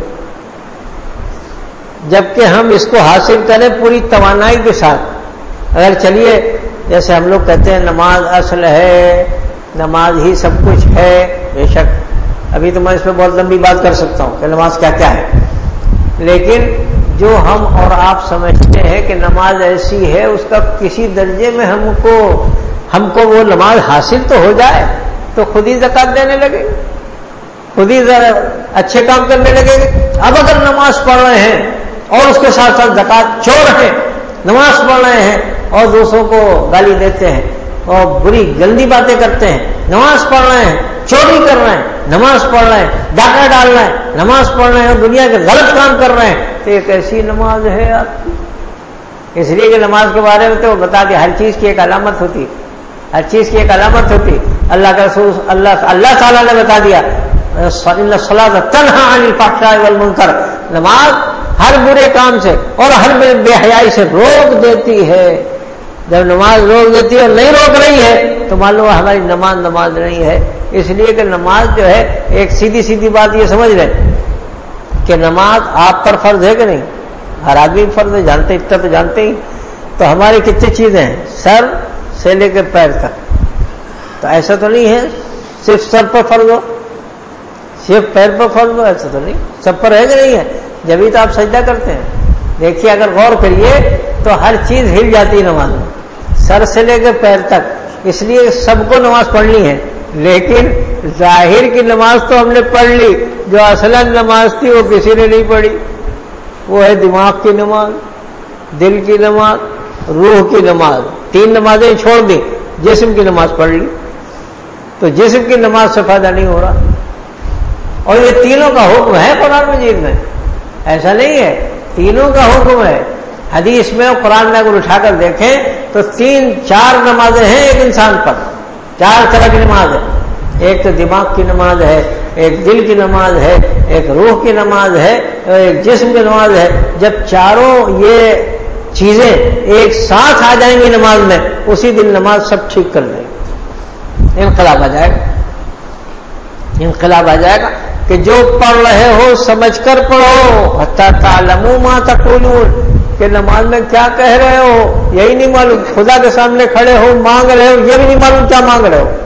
جبکہ ہم اس کو حاصل کریں پوری توانائی کے ساتھ. اگر چلیے جیسے ہم لوگ کہتے ہیں نماز اصل ہے, نماز ہی سب کچھ ہے, بے شک ابھی تو میں اس پہ بہت لمبی بات کر سکتا ہوں کہ نماز کیا کیا ہے, لیکن جو ہم اور آپ سمجھتے ہیں کہ نماز ایسی ہے اس کا کسی درجے میں ہم کو وہ نماز حاصل تو ہو جائے تو خود ہی زکوٰۃ دینے لگے, خود ہی ذرا اچھے کام کرنے لگے گے. اب اگر نماز پڑھ رہے ہیں اور اس کے ساتھ ساتھ زکوٰۃ چور ہیں, نماز پڑھ رہے ہیں اور دوسروں کو گالی دیتے ہیں اور بری گندی باتیں کرتے ہیں, نماز پڑھ رہے ہیں, چوری کر رہے ہیں, نماز پڑھ رہے ہیں, ڈاکہ ڈال رہے ہیں, نماز پڑھ رہے ہیں, دنیا کے غلط کام کر رہے ہیں, تو ایک ایسی نماز ہے آپ کی. اس لیے کہ نماز کے بارے میں تو بتا دیا ہر چیز کی ایک علامت ہوتی, ہر چیز کی ایک علامت ہوتی. اللہ کا رسول اللہ تعالیٰ نے بتا دیا ان الصلاۃ تنہی عن الفحشاء والمنکر، نماز ہر برے کام سے اور ہر بے حیائی سے روک دیتی ہے۔ جب نماز روک دیتی ہے اور نہیں روک رہی ہے تو معلوم ہے ہماری نماز نہیں ہے۔ اس لیے کہ نماز جو ہے ایک سیدھی بات یہ سمجھ لیں کہ نماز آپ پر فرض ہے کہ نہیں؟ ہر آدمی فرض ہے، جانتے اتنا تو جانتے ہی۔ تو ہماری کتنی چیزیں ہیں؟ سر سے لے کے پیر تک۔ تو ایسا تو نہیں ہے صرف سر پر فرض ہو، صرف پیر پر فرض ہو، ایسا تو نہیں، سب پر ہے کہ نہیں ہے؟ جبھی تو آپ سجدہ کرتے ہیں۔ دیکھیے اگر غور کریے تو ہر چیز ہل جاتی ہے نماز میں، سر سے لے کے پیر تک۔ اس لیے سب کو نماز پڑھنی ہے، لیکن ظاہر کی نماز تو ہم نے پڑھ لی، جو اصل نماز تھی وہ کسی نے نہیں پڑھی۔ وہ ہے دماغ کی نماز، دل کی نماز، روح کی نماز۔ 3 نمازیں چھوڑ دی، جسم کی نماز پڑھ لی، تو جسم کی نماز سے فائدہ نہیں ہو رہا۔ اور یہ تینوں کا حکم ہے قرآن مجید میں، ایسا نہیں ہے، تینوں کا حکم ہے۔ حدیث میں اور قرآن میں اگر اٹھا کر دیکھیں تو 3-4 نمازیں ہیں ایک انسان پر، 4 طرح کی نماز ہے۔ ایک تو دماغ کی نماز ہے، ایک دل کی نماز ہے، ایک روح کی نماز ہے، اور ایک جسم کی نماز ہے۔ جب چاروں یہ چیزیں ایک ساتھ آ جائیں گی نماز میں، اسی دن نماز سب ٹھیک کر دے گی، انقلاب آ جائے گا۔ انقلاب آ جائے گا کہ جو پڑھ رہے ہو سمجھ کر پڑھو، حتی تعلموا ما تقولون، کہ نماز میں کیا کہہ رہے ہو یہی نہیں معلوم، خدا کے سامنے کھڑے ہو مانگ رہے ہو یہ بھی نہیں معلوم کیا مانگ رہے ہو،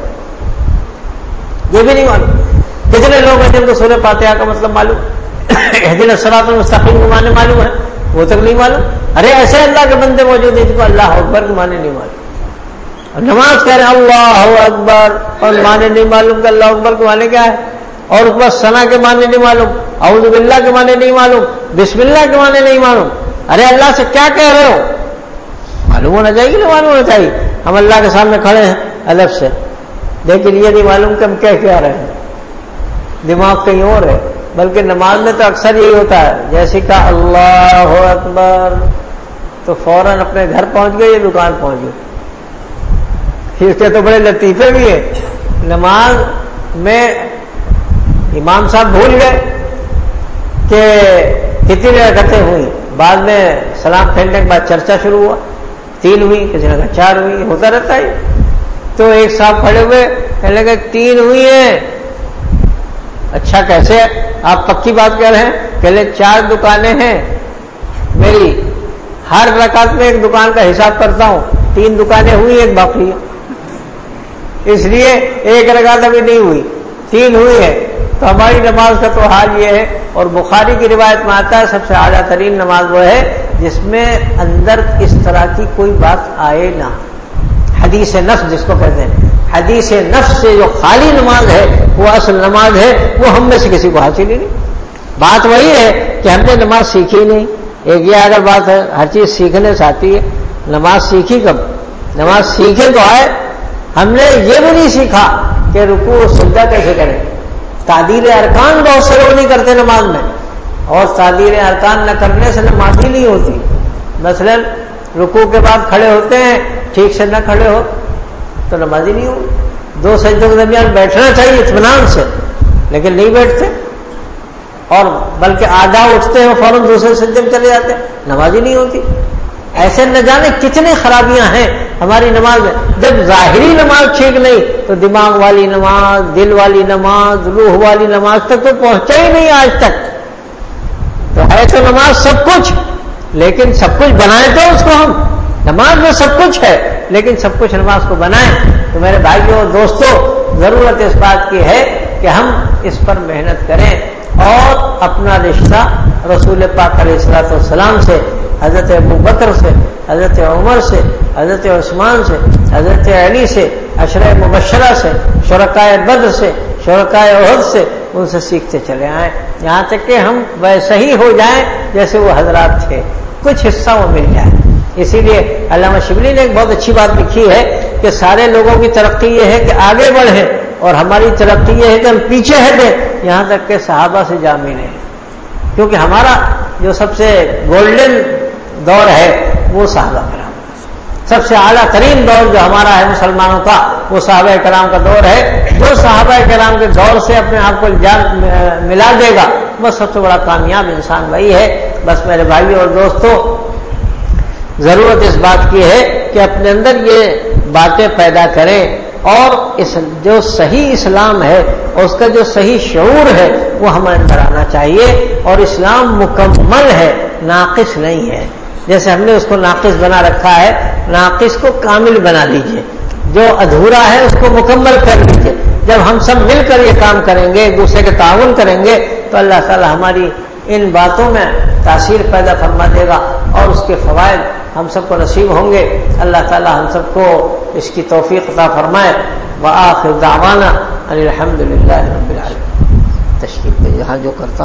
یہ بھی نہیں معلوم۔ کتنے لوگ ہیں جن کو سورہ فاتحہ کا مطلب معلوم، اہدنا الصراط المستقیم کے معنی معلوم ہے، وہ تک نہیں معلوم۔ ارے ایسے اللہ کے بندے موجود ہیں جن کو اللہ اکبر کے معنی نہیں معلوم، اور نماز کہہ رہے ہیں اللہ اکبر اور معنی نہیں معلوم کہ اللہ اکبر کے معنی کیا ہے، اور اس پر ثنا کے معنی نہیں معلوم، اعوذ باللہ کے معنی نہیں معلوم، بسم اللہ کے معنی نہیں معلوم۔ ارے اللہ سے کیا کہہ رہے ہو؟ معلوم ہونا چاہیے کہ معلوم ہونا چاہیے؟ ہم اللہ کے سامنے کھڑے ہیں ادب سے، لیکن یہ نہیں معلوم کہ ہم کہہ کیا رہے ہیں، دماغ کہیں اور ہے۔ بلکہ نماز میں تو اکثر یہی ہوتا ہے، جیسے کہ اللہ اکبر تو فوراً اپنے گھر پہنچ گئے یا دکان پہنچ گئے۔ اس کے تو بڑے لطیفے بھی ہیں۔ نماز میں امام صاحب بھول گئے کہ کتنی رکعتیں ہوئی، بعد میں سلام پھیرنے کے بعد چرچا شروع ہوا، 3 ہوئی، کسی نے کہا 4 ہوئی، ہوتا رہتا ہے۔ تو ایک صاحب کھڑے ہوئے کہنے لگے 3 ہوئی ہیں۔ اچھا کیسے؟ آپ پکی بات کہہ رہے ہیں؟ کہ 4 دکانیں ہیں میری، ہر رکعت میں ایک دکان کا حساب کرتا ہوں، 3 دکانیں ہوئی، ایک باقی ہے، اس لیے ایک رکعت ابھی نہیں ہوئی، 3 ہوئی ہے۔ تو ہماری نماز کا تو حال یہ ہے، اور بخاری کی روایت میں آتا ہے سب سے اعلیٰ ترین نماز وہ ہے جس میں اندر اس طرح کی کوئی بات آئے نہ، حدیث نفس جس کو کہتے ہیں، حدیث نفس سے جو خالی نماز ہے وہ اصل نماز ہے، وہ ہم میں سے کسی کو حاصل ہی نہیں۔ بات وہی ہے کہ ہم نے نماز سیکھی نہیں۔ ایک یہ اگر بات ہے ہر چیز سیکھنے سے آتی ہے، نماز سیکھی کب؟ نماز سیکھے تو آئے، ہم نے یہ بھی نہیں سیکھا کہ رکوع و سجدہ کیسے کریں۔ تعدیل ارکان بہت سے لوگ نہیں کرتے نماز میں، اور تعدیل ارکان نہ کرنے سے نماز ہی نہیں ہوتی۔ مثلا رکوع کے بعد کھڑے ہوتے ہیں، ٹھیک سے نہ کھڑے ہو تو نماز ہی نہیں ہوگی۔ 2 سجدوں کے درمیان بیٹھنا چاہیے اطمینان سے، لیکن نہیں بیٹھتے، اور بلکہ آدھا اٹھتے ہیں فوراً دوسرے سجدے میں چلے جاتے ہیں، نماز ہی نہیں ہوتی۔ ایسے نہ جانے کتنی خرابیاں ہیں ہماری نماز میں۔ جب ظاہری نماز ٹھیک نہیں تو دماغ والی نماز، دل والی نماز، روح والی نماز تک تو پہنچا ہی نہیں آج تک۔ تو ہے تو نماز سب کچھ، لیکن سب کچھ بنائیں تو اس کو ہم، نماز میں سب کچھ ہے لیکن سب کچھ نماز کو بنائیں۔ تو میرے بھائیوں اور دوستوں، ضرورت اس بات کی ہے کہ ہم اس پر محنت کریں اور اپنا رشتہ رسول پاک علیہ الصلوۃ والسلام سے، حضرت ابوبکر سے، حضرت عمر سے، حضرت عثمان سے، حضرت علی سے، عشرہ مبشرہ سے، شرکائے بدر سے، شرکائے احد سے، ان سے سیکھتے چلے آئیں، یہاں تک کہ ہم ویسے ہی ہو جائیں جیسے وہ حضرات تھے، کچھ حصہ وہ مل جائے۔ اسی لیے علامہ شبلی نے ایک بہت اچھی بات لکھی ہے کہ سارے لوگوں کی ترقی یہ ہے کہ آگے بڑھیں، اور ہماری ترقی یہ ہے کہ ہم پیچھے ہٹیں، یہاں تک کہ صحابہ سے جا ملیں، کیونکہ ہمارا جو سب سے گولڈن دور ہے وہ صحابہ کرام، سب سے اعلیٰ ترین دور جو ہمارا ہے مسلمانوں کا وہ صحابہ کرام کا دور ہے۔ جو صحابہ کرام کے دور سے اپنے آپ کو ملا دے گا وہ سب سے بڑا کامیاب انسان وہی ہے۔ بس میرے بھائیوں اور دوستوں، ضرورت اس بات کی ہے کہ اپنے اندر یہ باتیں پیدا کریں، اور جو صحیح اسلام ہے اس کا جو صحیح شعور ہے وہ ہمارے اندر آنا چاہیے۔ اور اسلام مکمل ہے، ناقص نہیں ہے۔ جیسے ہم نے اس کو ناقص بنا رکھا ہے، ناقص کو کامل بنا لیجئے، جو ادھورا ہے اس کو مکمل کر لیجئے۔ جب ہم سب مل کر یہ کام کریں گے، ایک دوسرے کے تعاون کریں گے، تو اللہ تعالی ہماری ان باتوں میں تاثیر پیدا فرما دے گا اور اس کے فوائد ہم سب کو نصیب ہوں گے۔ اللہ تعالی ہم سب کو اس کی توفیق عطا فرمائے۔ وآخر دعوانا ان الحمد للہ رب العالمین۔ تشریف یہاں جو کرتا